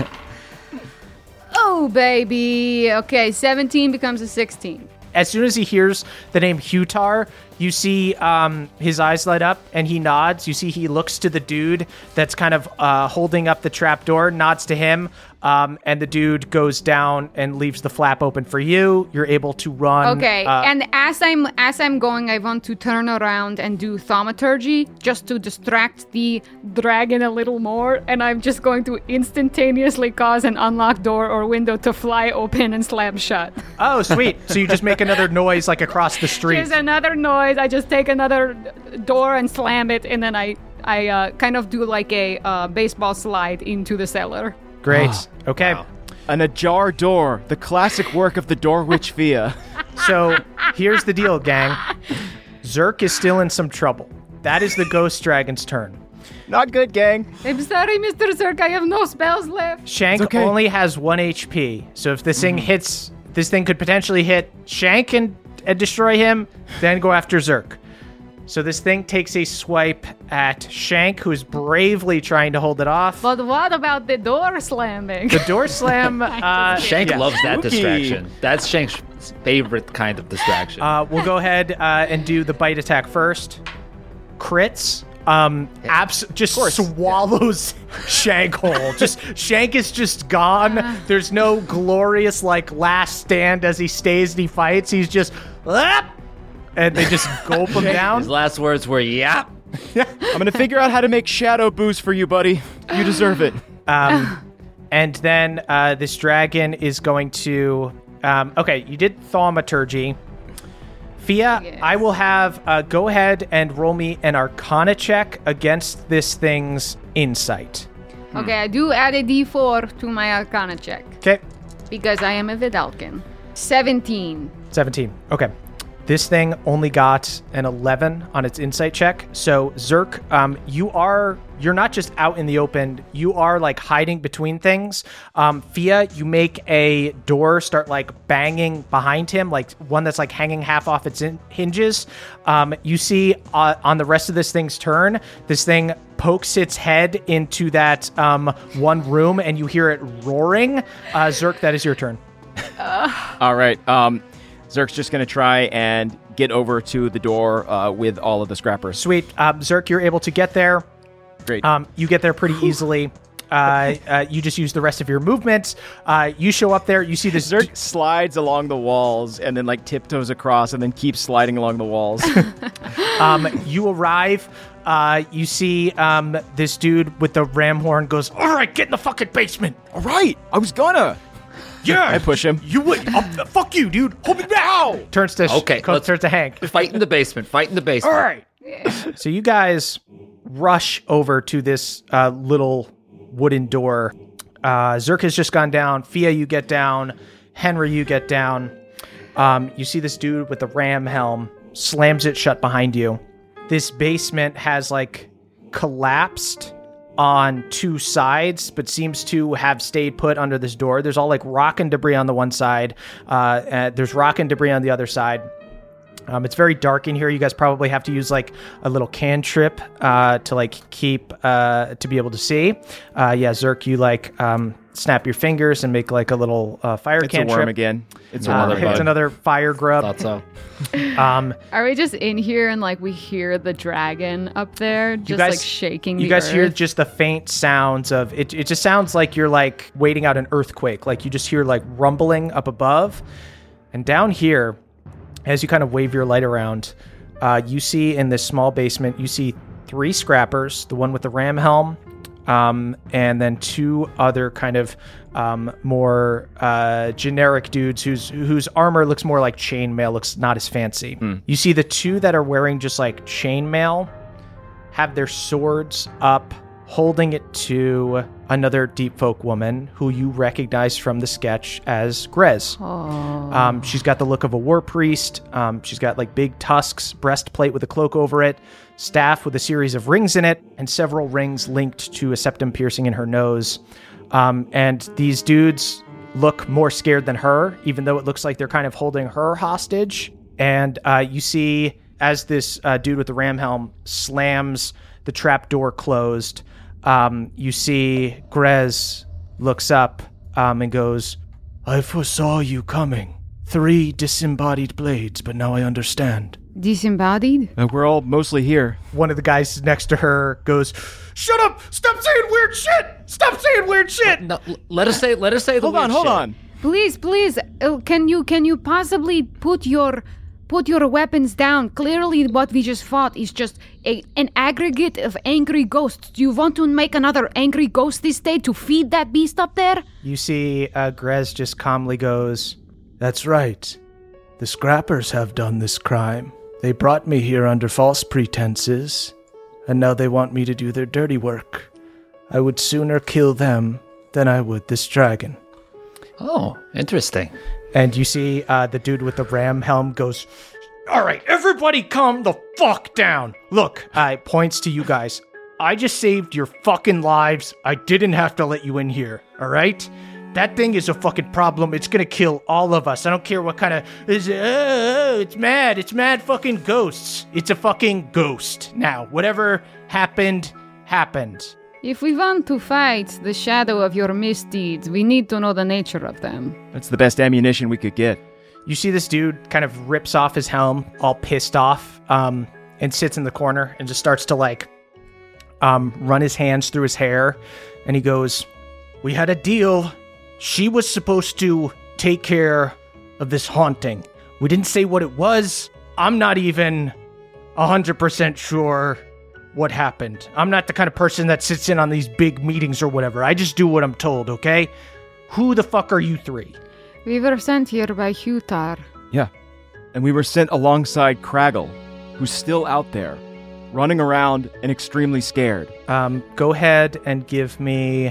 Oh, baby. Okay, 17 becomes a 16. As soon as he hears the name Hutar, you see his eyes light up and he nods. You see he looks to the dude that's kind of holding up the trapdoor, nods to him, and the dude goes down and leaves the flap open for you. You're able to run. Okay, and as I'm going, I want to turn around and do thaumaturgy just to distract the dragon a little more, and I'm just going to instantaneously cause an unlocked door or window to fly open and slam shut. Oh, sweet. So you just make another noise like across the street. There's another noise. I just take another door and slam it, and then I kind of do like a baseball slide into the cellar. Great. Okay. Wow. An ajar door, the classic work of the door witch Fia. So here's the deal, gang. Zerk is still in some trouble. That is the ghost dragon's turn. Not good, gang. I'm sorry, Mr. Zerk. I have no spells left. Shank okay. only has 1 HP. So if this thing hits, this thing could potentially hit Shank and destroy him, then go after Zerk. So this thing takes a swipe at Shank, who is bravely trying to hold it off. But what about the door slamming? The door slam. Shank yeah. loves that Spooky. distraction. That's Shank's favorite kind of distraction. We'll go ahead and do the bite attack first. Crits. Just swallows Shank whole. Shank is just gone. There's no glorious like last stand as he stays and he fights. He's just and they just gulp him down. His last words were, "Yep." I'm going to figure out how to make shadow boost for you, buddy. You deserve it. And then this dragon is going to... okay, you did thaumaturgy. Fia, Yes. I will have... go ahead and roll me an arcana check against this thing's insight. Okay, I do add a d4 to my arcana check Okay, because I am a Vidalkin. 17. 17. Okay. This thing only got an 11 on its insight check. So, Zerk, you're not just out in the open. You are, like, hiding between things. Fia, you make a door start, like, banging behind him, like one that's, like, hanging half off its hinges. You see on the rest of this thing's turn, this thing pokes its head into that one room, and you hear it roaring. Zerk, that is your turn. All right. Zerk's just going to try and get over to the door with all of the scrappers. Sweet. Zerk, you're able to get there. Great. You get there pretty easily. You just use the rest of your movement. You show up there. You see this Zerk slides along the walls and then like tiptoes across and then keeps sliding along the walls. You arrive. You see this dude with the ram horn goes, "All right, get in the fucking basement." All right. I was gonna. Yeah. I push him. You would. Fuck you, dude. Hold me now. Turns to Okay, turns to Hank. Fight in the basement. Fight in the basement. All right. So you guys rush over to this little wooden door. Zerk has just gone down. Fia, you get down. Henry, you get down. You see this dude with the ram helm slams it shut behind you. This basement has like collapsed on two sides, but seems to have stayed put under this door. There's all like rock and debris on the one side. There's rock and debris on the other side. It's very dark in here. You guys probably have to use like a little cantrip to like keep to be able to see. Zerk, you like snap your fingers and make like a little fire cantrip. It's a worm again. It's another bug. It's another fire grub. Thought so. Are we just in here and like we hear the dragon up there just like shaking you the guys earth? hear just the faint sounds of it. It just sounds like you're like waiting out an earthquake. Like you just hear like rumbling up above. And down here, as you kind of wave your light around, you see in this small basement, you see 3 scrappers, the one with the ram helm, and then 2 other kind of more generic dudes whose armor looks more like chainmail, looks not as fancy. You see the 2 that are wearing just like chainmail have their swords up, holding it to another deep folk woman who you recognize from the sketch as Grez. She's got the look of a war priest. She's got like big tusks, breastplate with a cloak over it, staff with a series of rings in it, and several rings linked to a septum piercing in her nose. And these dudes look more scared than her, even though it looks like they're kind of holding her hostage. And you see as this dude with the ram helm slams the trap door closed, you see Grez looks up and goes, I foresaw you coming. 3 disembodied blades, but now I understand. Disembodied? We're all mostly here. One of the guys next to her goes, shut up! Stop saying weird shit! Stop saying weird shit! No, let us say the weird shit. Hold on. Please, can you possibly put your weapons down? Clearly what we just fought is just an aggregate of angry ghosts. Do you want to make another angry ghost this day to feed that beast up there? You see Grez just calmly goes, That's right. The scrappers have done this crime. They brought me here under false pretenses, and now they want me to do their dirty work. I would sooner kill them than I would this dragon. Oh, interesting. And you see the dude with the ram helm goes, all right, everybody calm the fuck down. Look, points to you guys. I just saved your fucking lives. I didn't have to let you in here, all right? That thing is a fucking problem. It's gonna kill all of us. I don't care what kind of... it's mad. It's mad fucking ghosts. It's a fucking ghost. Now, whatever happened, happened. If we want to fight the shadow of your misdeeds, we need to know the nature of them. That's the best ammunition we could get. You see this dude kind of rips off his helm, all pissed off, and sits in the corner and just starts to like run his hands through his hair. And he goes, we had a deal. She was supposed to take care of this haunting. We didn't say what it was. I'm not even 100% sure what happened. I'm not the kind of person that sits in on these big meetings or whatever. I just do what I'm told, okay? Who the fuck are you 3? We were sent here by Hutar. Yeah. And we were sent alongside Craggle, who's still out there, running around and extremely scared. Go ahead and give me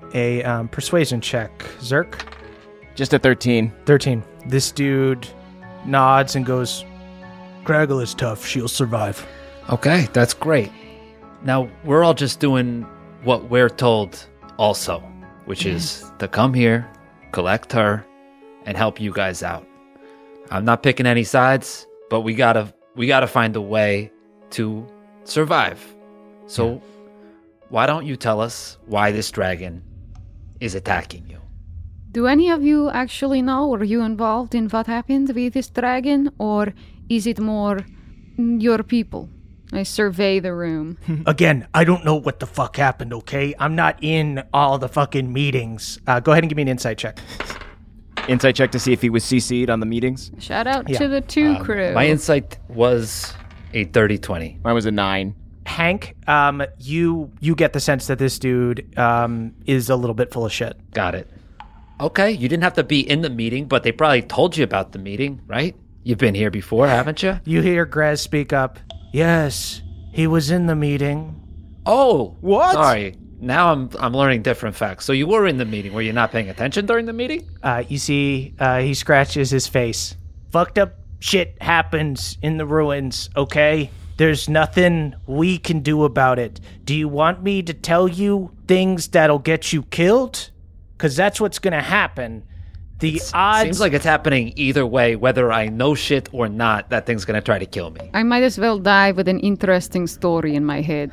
a persuasion check, Zerk. Just a 13. 13. This dude nods and goes, Craggle is tough. She'll survive. Okay, that's great. Now, we're all just doing what we're told also, which is to come here, collect her, and help you guys out. I'm not picking any sides, but we gotta find a way to survive. So, why don't you tell us why this dragon is attacking you? Do any of you actually know? Were you involved in what happened with this dragon? Or is it more your people? I survey the room. Again, I don't know what the fuck happened, okay? I'm not in all the fucking meetings. Go ahead and give me an insight check. Insight check to see if he was CC'd on the meetings? Shout out to the 2 crew. My insight was a 30-20. Mine was a 9. Hank, you get the sense that this dude is a little bit full of shit. Got it. Okay, you didn't have to be in the meeting, but they probably told you about the meeting, right? You've been here before, haven't you? You hear Grez speak up. Yes, he was in the meeting. Oh, what? Sorry. Now I'm learning different facts. So you were in the meeting. Were you not paying attention during the meeting? You see, he scratches his face. Fucked up shit happens in the ruins, okay? There's nothing we can do about it. Do you want me to tell you things that'll get you killed? Because that's what's going to happen. The odds... Seems like it's happening either way, whether I know shit or not, that thing's going to try to kill me. I might as well die with an interesting story in my head.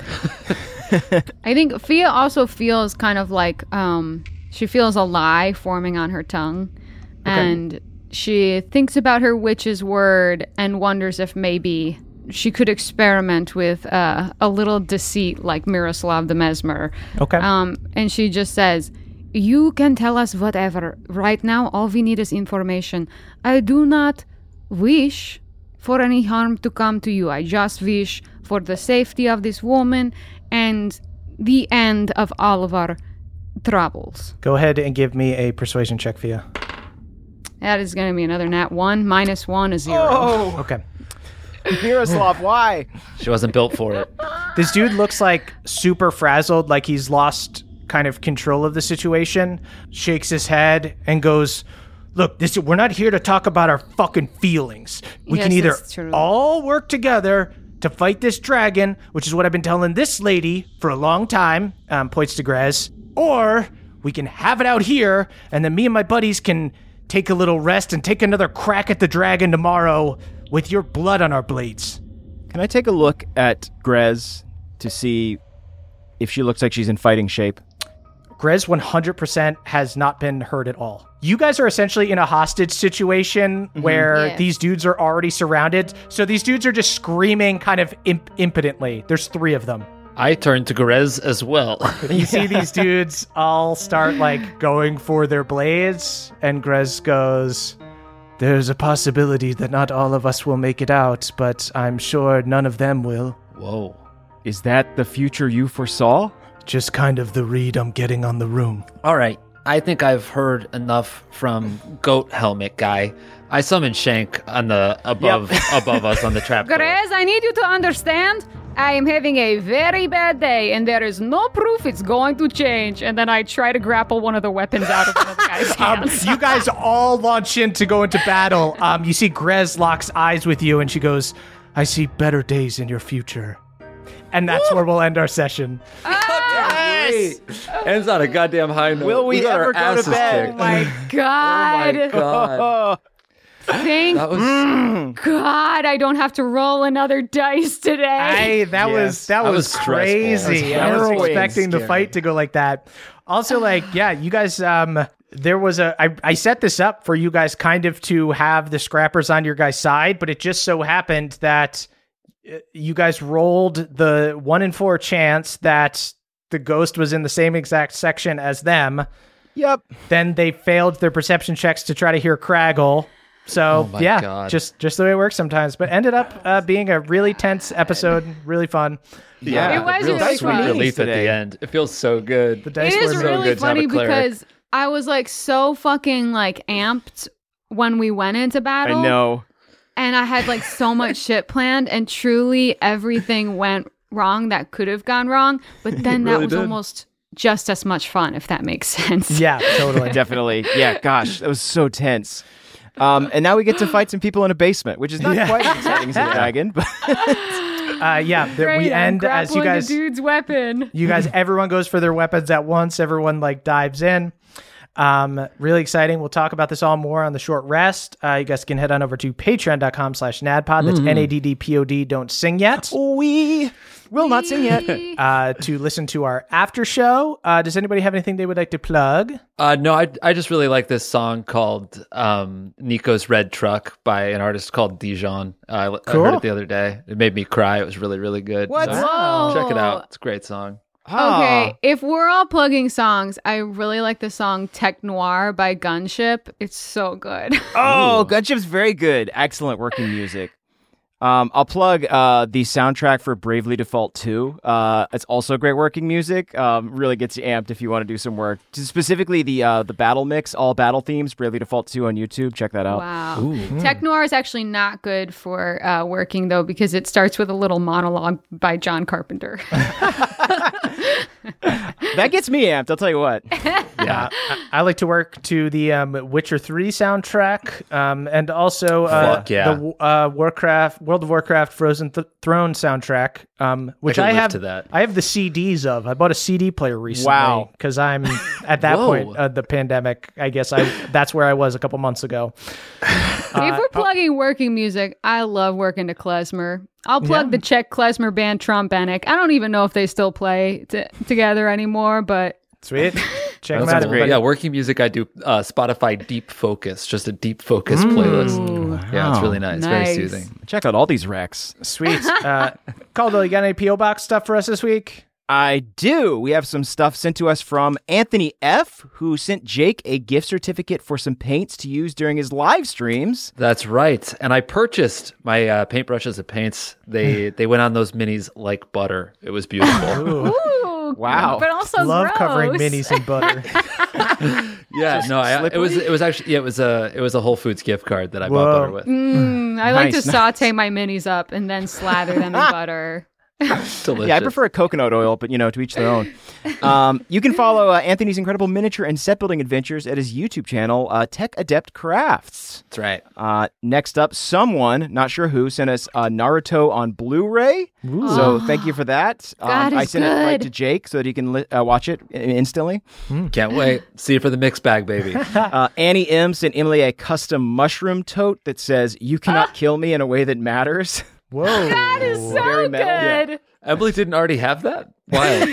I think Fia also feels kind of like she feels a lie forming on her tongue. Okay. And she thinks about her witch's word and wonders if maybe she could experiment with a little deceit like Miroslav the Mesmer. Okay. And she just says, you can tell us whatever. Right now, all we need is information. I do not wish for any harm to come to you. I just wish for the safety of this woman and the end of all of our troubles. Go ahead and give me a persuasion check, Fia. That is going to be another nat 1. -1 is 0. Oh, Okay. Miroslav, why? She wasn't built for it. This dude looks like super frazzled, like he's lost kind of control of the situation, shakes his head and goes, look, we're not here to talk about our fucking feelings. We can either all work together to fight this dragon, which is what I've been telling this lady for a long time, points to Grez, or we can have it out here, and then me and my buddies can take a little rest and take another crack at the dragon tomorrow with your blood on our blades. Can I take a look at Grez to see if she looks like she's in fighting shape? Grez 100% has not been hurt at all. You guys are essentially in a hostage situation where these dudes are already surrounded. So these dudes are just screaming kind of impotently. There's 3 of them. I turn to Grez as well. You see these dudes all start like going for their blades, and Grez goes, there's a possibility that not all of us will make it out, but I'm sure none of them will. Whoa. Is that the future you foresaw? Just kind of the read I'm getting on the room. All right. I think I've heard enough from Goat Helmet Guy. I summon Shank on the above us on the trapdoor. Grez, I need you to understand. I am having a very bad day, and there is no proof it's going to change. And then I try to grapple one of the weapons out of one of the guy's hands. You guys all launch in to go into battle. You see Grez locks eyes with you, and she goes, I see better days in your future. And that's where we'll end our session. Yes! Ends on a goddamn high note. Will we ever go to bed? Oh my god. Oh my god. Thank God I don't have to roll another dice today. That was crazy. I was expecting the fight to go like that. Also, you guys, there was I set this up for you guys kind of to have the scrappers on your guys' side, but it just so happened that you guys rolled the 1 in 4 chance that the ghost was in the same exact section as them. Yep. Then they failed their perception checks to try to hear Craggle. So God. just the way it works sometimes. But ended up being a really tense episode, really fun. Yeah, it was really fun. Relief at the end. It feels so good. The dice it is were really good funny to have a because I was so fucking amped when we went into battle. I know. And I had so much shit planned, and truly everything went wrong that could have gone wrong. But then that was almost just as much fun, if that makes sense. Yeah, totally. Definitely. Yeah, gosh, that was so tense. And now we get to fight some people in a basement, which is not quite as exciting as a dragon, but we end as you guys. The dude's weapon. You guys, everyone goes for their weapons at once. Everyone dives in. Really exciting. We'll talk about this all more on the short rest. You guys can head on over to patreon.com/NADPOD. That's NADDPOD. Don't sing yet. We will not sing yet. To listen to our after show. Does anybody have anything they would like to plug? No, I just really like this song called Nico's Red Truck by an artist called Dijon. I heard it the other day. It made me cry. It was really, really good. What? So check it out. It's a great song. Okay, if we're all plugging songs, I really like the song Tech Noir by Gunship. It's so good. Oh, Gunship's very good. Excellent working music. I'll plug the soundtrack for Bravely Default 2. It's also great working music. Really gets you amped if you want to do some work. Specifically the battle mix, all battle themes, Bravely Default 2 on YouTube. Check that out. Wow. Tech Noir is actually not good for working, though, because it starts with a little monologue by John Carpenter. That gets me amped, I'll tell you what. Yeah, I like to work to the Witcher 3 soundtrack, and also the World of Warcraft Frozen Throne soundtrack, which I have. To that. I have the CDs of. I bought a CD player recently because I'm at that point of the pandemic. I guess that's where I was a couple months ago. If we're plugging working music, I love working to klezmer. I'll plug the Czech klezmer band Trombenik. I don't even know if they still play together anymore, but sweet. Check them That's out. great. Yeah, working music, I do Spotify Deep Focus, just a Deep Focus playlist. Yeah, it's really nice. Very soothing. Check out all these recs. Sweet. Caldo, you got any P.O. Box stuff for us this week? I do. We have some stuff sent to us from Anthony F., who sent Jake a gift certificate for some paints to use during his live streams. That's right. And I purchased my paintbrushes and paints. They went on those minis like butter. It was beautiful. Ooh, wow. But also Love gross. covering minis in butter. Yeah, no, it was actually it was a Whole Foods gift card that I bought butter with. I like to Nice. saute my minis up and then slather them in butter. Delicious. Yeah, I prefer coconut oil, but to each their own. You can follow Anthony's incredible miniature and set building adventures at his YouTube channel, Tech Adept Crafts. That's right. Next up, someone, not sure who, sent us Naruto on Blu-ray. So thank you for that. God I is sent it right good. to Jake so that he can watch it instantly. Can't wait. See you for the mixed bag, baby. Annie M sent Emily a custom mushroom tote that says, "You cannot kill me in a way that matters." Whoa. That is so Very good. metal. Emily didn't already have that? Wild.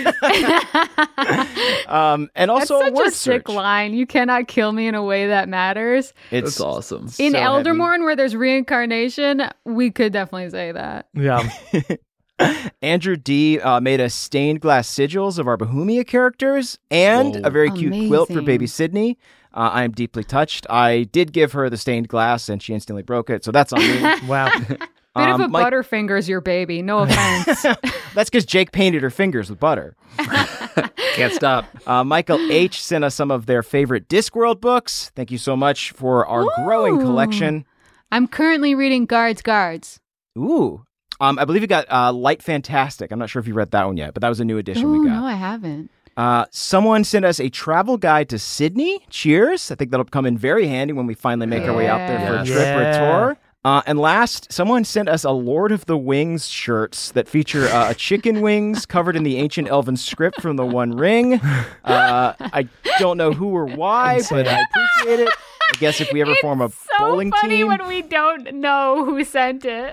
And also That's a word such a sick search. line. You cannot kill me in a way that matters. It's That's awesome. In so Eldermorn, where there's reincarnation, we could definitely say that. Yeah. Andrew D made us stained glass sigils of our Bohemia characters and Whoa. a very cute quilt for Amazing. baby Sydney. I am deeply touched. I did give her the stained glass and she instantly broke it, so that's on me. Wow. Bit of a Mike- Butterfinger's your baby. No offense. That's because Jake painted her fingers with butter. Can't stop. Michael H sent us some of their favorite Discworld books. Thank you so much for our growing Ooh. collection. I'm currently reading Guards. Ooh. I believe you got Light Fantastic. I'm not sure if you read that one yet, but that was a new edition Oh, we got. no, I haven't. Someone sent us a travel guide to Sydney. Cheers. I think that'll come in very handy when we finally make our way out there for a Yeah. trip or a tour. And last, someone sent us a Lord of the Wings shirts that feature a chicken wings covered in the ancient elven script from the One Ring. I don't know who or why, but I appreciate it. I guess if we ever form a bowling funny team, when we don't know who sent it.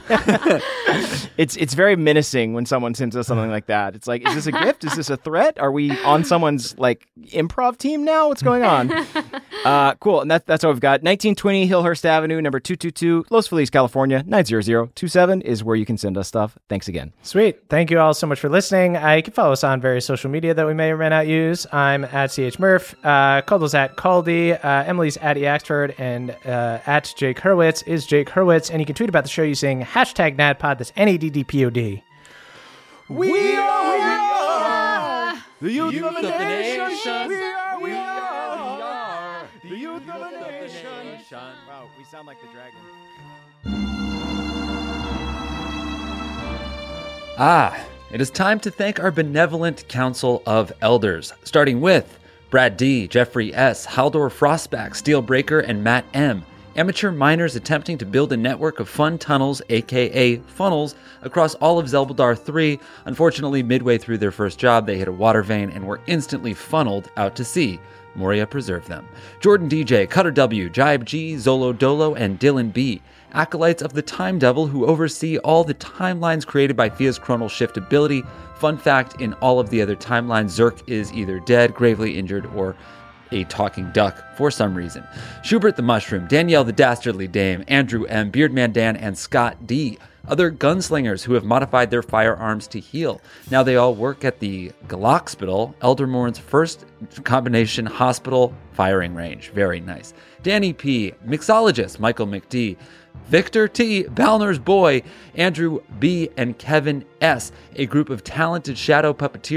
it's very menacing when someone sends us something like that. It's like, is this a gift? Is this a threat? Are we on someone's improv team now? What's going on? Cool, and that's all we've got. 1920 Hillhurst Avenue, number 222, Los Feliz, California, 90027 is where you can send us stuff. Thanks again. Sweet. Thank you all so much for listening. You can follow us on various social media that we may or may not use. I'm at CHMurph. Caldo's at Caldy. Emily's at Eaxford. And at Jake Hurwitz is Jake Hurwitz. And you can tweet about the show using hashtag NADPOD. That's NADDPOD. We are the youth of a nation. We are the youth of a nation. Wow, we sound like the dragon. It is time to thank our benevolent council of elders, starting with Brad D., Jeffrey S., Haldor Frostback, Steelbreaker, and Matt M., amateur miners attempting to build a network of fun tunnels, aka funnels, across all of Zelbaldar 3. Unfortunately, midway through their first job, they hit a water vein and were instantly funneled out to sea. Moria preserved them. Jordan DJ, Cutter W., Jibe G., Zolo Dolo, and Dylan B., acolytes of the Time Devil who oversee all the timelines created by Fia's chronal shift ability. Fun fact, in all of the other timelines, Zerk is either dead, gravely injured, or a talking duck for some reason. Schubert the Mushroom, Danielle the Dastardly Dame, Andrew M., Beardman Dan, and Scott D., other gunslingers who have modified their firearms to heal. Now they all work at the Galoxpital, Eldermorn's first combination hospital firing range. Very nice. Danny P., Mixologist, Michael McD., Victor T., Balner's Boy, Andrew B., and Kevin S., a group of talented shadow puppeteers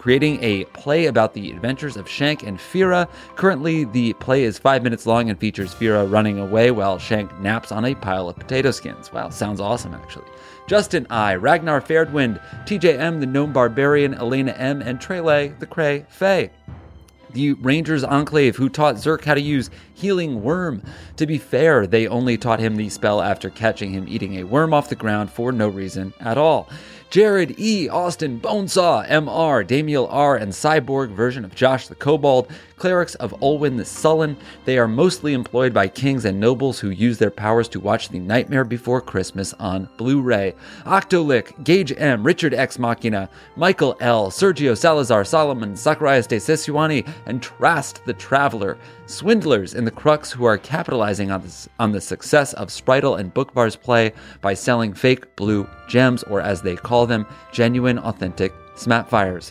creating a play about the adventures of Shank and Fira. Currently, the play is 5 minutes long and features Fira running away while Shank naps on a pile of potato skins. Wow, sounds awesome, actually. Justin I, Ragnar Fairdwind, TJM, the Gnome Barbarian, Elena M, and Trele, the Cray Faye. The Rangers Enclave, who taught Zerk how to use Healing Worm. To be fair, they only taught him the spell after catching him eating a worm off the ground for no reason at all. Jared E, Austin Bonesaw, MR, Damiel R, and Cyborg version of Josh the Kobold, clerics of Olwyn the Sullen. They are mostly employed by kings and nobles who use their powers to watch The Nightmare Before Christmas on Blu-ray. Octolick, Gage M, Richard X Machina, Michael L, Sergio Salazar Solomon, Zacharias de Sesuani, and Trast the Traveler. Swindlers in the Crux who are capitalizing on the success of Spritel and Bookvar's play by selling fake blue gems, or as they call them, genuine, authentic Smatfires.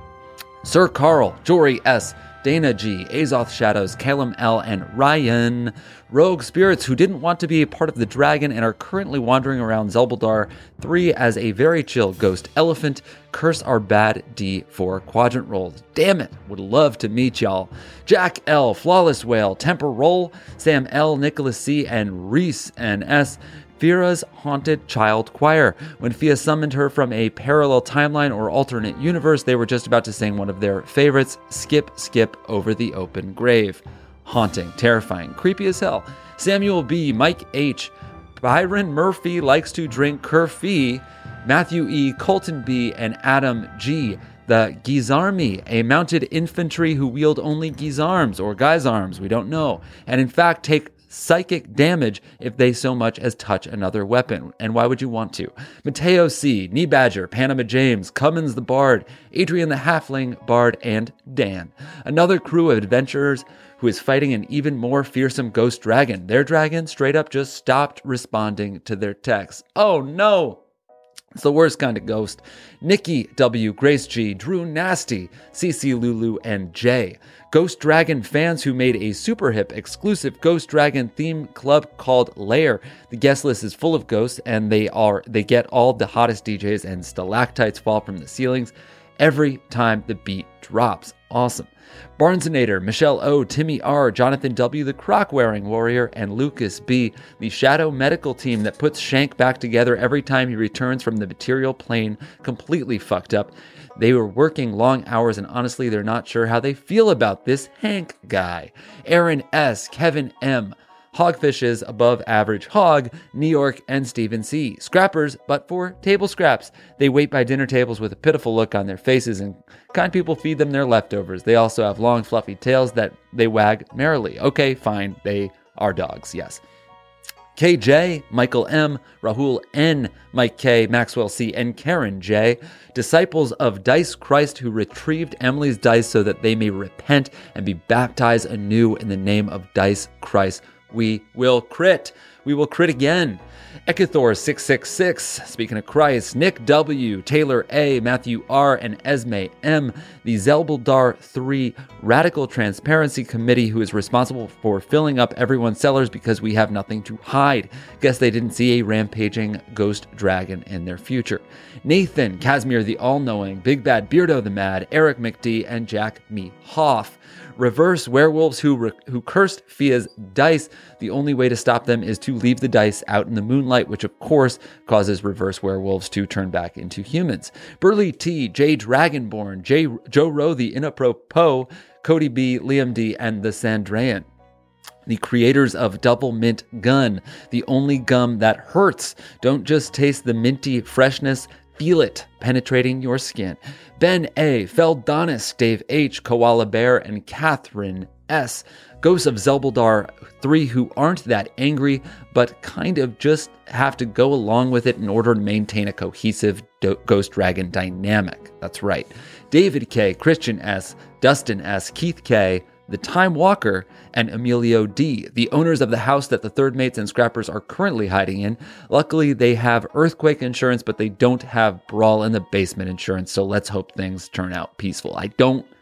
Sir Carl, Jory S, Dana G, Azoth Shadows, Calum L, and Ryan. Rogue spirits who didn't want to be a part of the dragon and are currently wandering around Zelbuldar 3 as a very chill ghost elephant. Curse our bad D4 quadrant rolls. Damn it, would love to meet y'all. Jack L, Flawless Whale, Temper Roll, Sam L, Nicholas C, and Reese N.S. Fira's Haunted Child Choir. When Fia summoned her from a parallel timeline or alternate universe, they were just about to sing one of their favorites, Skip, Skip Over the Open Grave. Haunting, terrifying, creepy as hell. Samuel B, Mike H, Byron Murphy likes to drink Curfee, Matthew E, Colton B, and Adam G. The Gizarmi, a mounted infantry who wield only Gizarms or Guy's-arms, we don't know, and in fact take psychic damage if they so much as touch another weapon. And why would you want to? Mateo C, Knee Badger, Panama James, Cummins the Bard, Adrian the Halfling Bard, and Dan. Another crew of adventurers who is fighting an even more fearsome ghost dragon. Their dragon straight up just stopped responding to their texts. Oh no! It's the worst kind of ghost. Nikki W, Grace G, Drew Nasty, CC Lulu, and Jay. Ghost Dragon fans who made a super hip exclusive Ghost Dragon theme club called Lair. The guest list is full of ghosts, and they get all the hottest DJs, and stalactites fall from the ceilings every time the beat drops. Awesome. Barnesinator, Michelle O, Timmy R, Jonathan W, the Croc-wearing warrior, and Lucas B, the shadow medical team that puts Shank back together every time he returns from the material plane completely fucked up. They were working long hours, and honestly, they're not sure how they feel about this Hank guy. Aaron S, Kevin M, Hogfishes, Above Average Hog, New York, and Stephen C. Scrappers, but for table scraps. They wait by dinner tables with a pitiful look on their faces, and kind people feed them their leftovers. They also have long, fluffy tails that they wag merrily. Okay, fine, they are dogs, yes. KJ, Michael M, Rahul N, Mike K, Maxwell C, and Karen J, disciples of Dice Christ who retrieved Emily's dice so that they may repent and be baptized anew in the name of Dice Christ. We will crit. We will crit again. Ekithor 666, speaking of Christ, Nick W, Taylor A, Matthew R, and Esme M, the Zelbuldar 3 Radical Transparency Committee who is responsible for filling up everyone's cellars because we have nothing to hide. Guess they didn't see a rampaging ghost dragon in their future. Nathan, Casimir the All-Knowing, Big Bad Beardo the Mad, Eric McD, and Jack Me Hoff. Reverse werewolves who cursed Fia's dice. The only way to stop them is to leave the dice out in the moonlight, which of course causes reverse werewolves to turn back into humans. Burley T, J Dragonborn, Joe Rowe the Inapropos, Cody B, Liam D, and the Sandrayan. The creators of Double Mint Gun, the only gum that hurts. Don't just taste the minty freshness, feel it penetrating your skin. Ben A, Feldonis, Dave H, Koala Bear, and Catherine S. Ghosts of Zelbuldar 3 who aren't that angry, but kind of just have to go along with it in order to maintain a cohesive Ghost Dragon dynamic. That's right. David K, Christian S, Dustin S, Keith K, The Time Walker, and Emilio D, the owners of the house that the Third Mates and Scrappers are currently hiding in. Luckily, they have earthquake insurance, but they don't have Brawl in the Basement insurance, so let's hope things turn out peaceful. I don't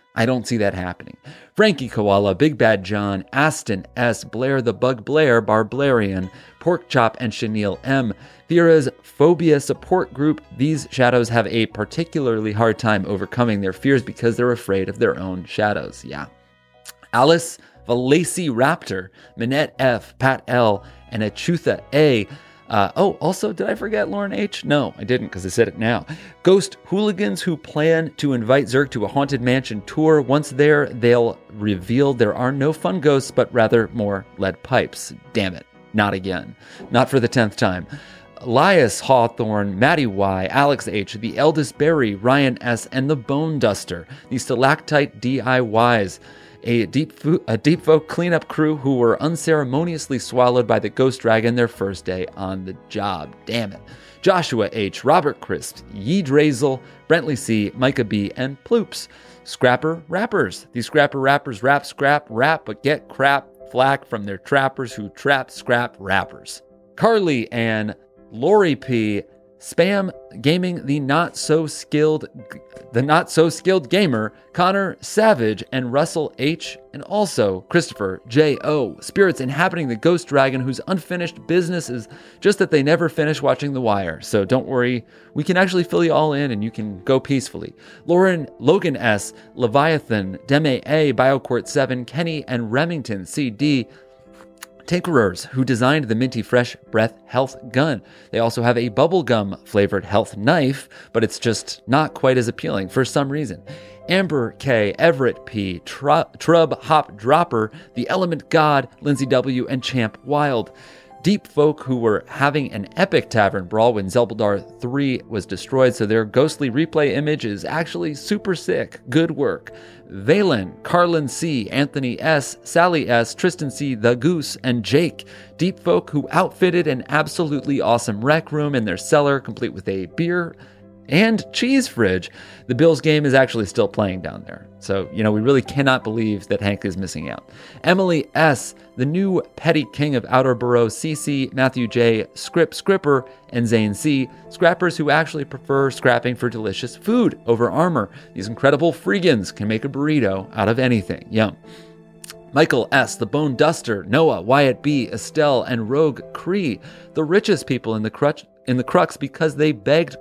I don't see that happening. Frankie Koala, Big Bad John, Aston S, Blair the Bug Blair, Barblarian, Porkchop, and Chenille M. Vera's Phobia Support Group. These shadows have a particularly hard time overcoming their fears because they're afraid of their own shadows. Yeah. Alice Valacy Raptor, Minette F, Pat L, and Achutha A. Also, did I forget Lauren H? No, I didn't because I said it now. Ghost hooligans who plan to invite Zerk to a Haunted Mansion tour. Once there, they'll reveal there are no fun ghosts, but rather more lead pipes. Damn it. Not again. Not for the 10th time. Elias Hawthorne, Maddie Y, Alex H, The Eldest Berry, Ryan S, and The Bone Duster. The Stalactite DIYs. A deep folk cleanup crew who were unceremoniously swallowed by the ghost dragon their first day on the job. Damn it. Joshua H., Robert Crisp, Yee Drazel, Brentley C., Micah B., and Ploops. Scrapper Rappers. These Scrapper Rappers rap, scrap, rap, but get crap flack from their trappers who trap, scrap rappers. Carly and Lori P., Spam Gaming, the not so skilled gamer, Connor Savage, and Russell H, and also Christopher J.O. Spirits inhabiting the ghost dragon whose unfinished business is just that they never finish watching The Wire. So don't worry, we can actually fill you all in and you can go peacefully. Logan S, Leviathan, Deme A, BioQuart 7, Kenny, and Remington CD. Tinkerers, who designed the Minty Fresh Breath Health Gun. They also have a bubblegum flavored health knife, but it's just not quite as appealing for some reason. Amber K, Everett P, Trub Hop Dropper, The Element God, Lindsay W, and Champ Wild. Deep folk who were having an epic tavern brawl when Zelbaldar 3 was destroyed, so their ghostly replay image is actually super sick. Good work. Valen, Carlin C, Anthony S, Sally S, Tristan C, The Goose, and Jake. Deep folk who outfitted an absolutely awesome rec room in their cellar, complete with a beer and cheese fridge. The Bills game is actually still playing down there. So, we really cannot believe that Hank is missing out. Emily S., the new petty king of Outer Borough, CC, Matthew J., Scripper, and Zane C., scrappers who actually prefer scrapping for delicious food over armor. These incredible freegans can make a burrito out of anything. Yum. Michael S., the Bone Duster, Noah, Wyatt B., Estelle, and Rogue Cree, the richest people in the Crux because they begged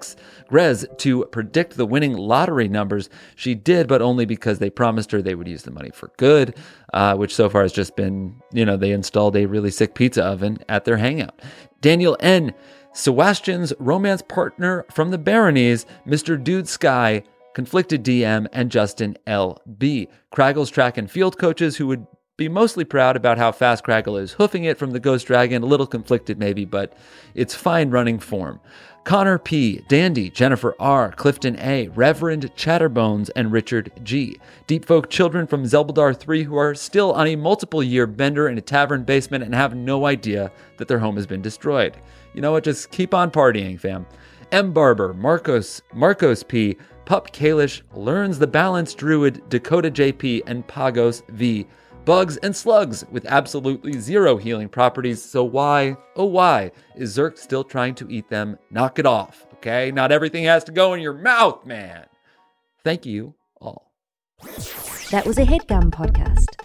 Grez to predict the winning lottery numbers. She did, but only because they promised her they would use the money for good, which so far has just been, they installed a really sick pizza oven at their hangout. Daniel N., Sebastian's romance partner from the Baronies, Mr. Dude Sky, Conflicted DM, and Justin L.B. Craggle's track and field coaches who would be mostly proud about how fast Craggle is hoofing it from the Ghost Dragon, a little conflicted maybe, but it's fine running form. Connor P., Dandy, Jennifer R., Clifton A., Reverend Chatterbones, and Richard G. Deep folk children from Zelbaldar 3 who are still on a multiple-year bender in a tavern basement and have no idea that their home has been destroyed. You know what? Just keep on partying, fam. M. Barber, Marcos P., Pup Kalish, Learns the Balanced Druid, Dakota JP, and Pagos V. Bugs and slugs with absolutely zero healing properties, so why, oh why, is Zerk still trying to eat them? Knock it off, okay? Not everything has to go in your mouth, man. Thank you all. That was a HeadGum podcast.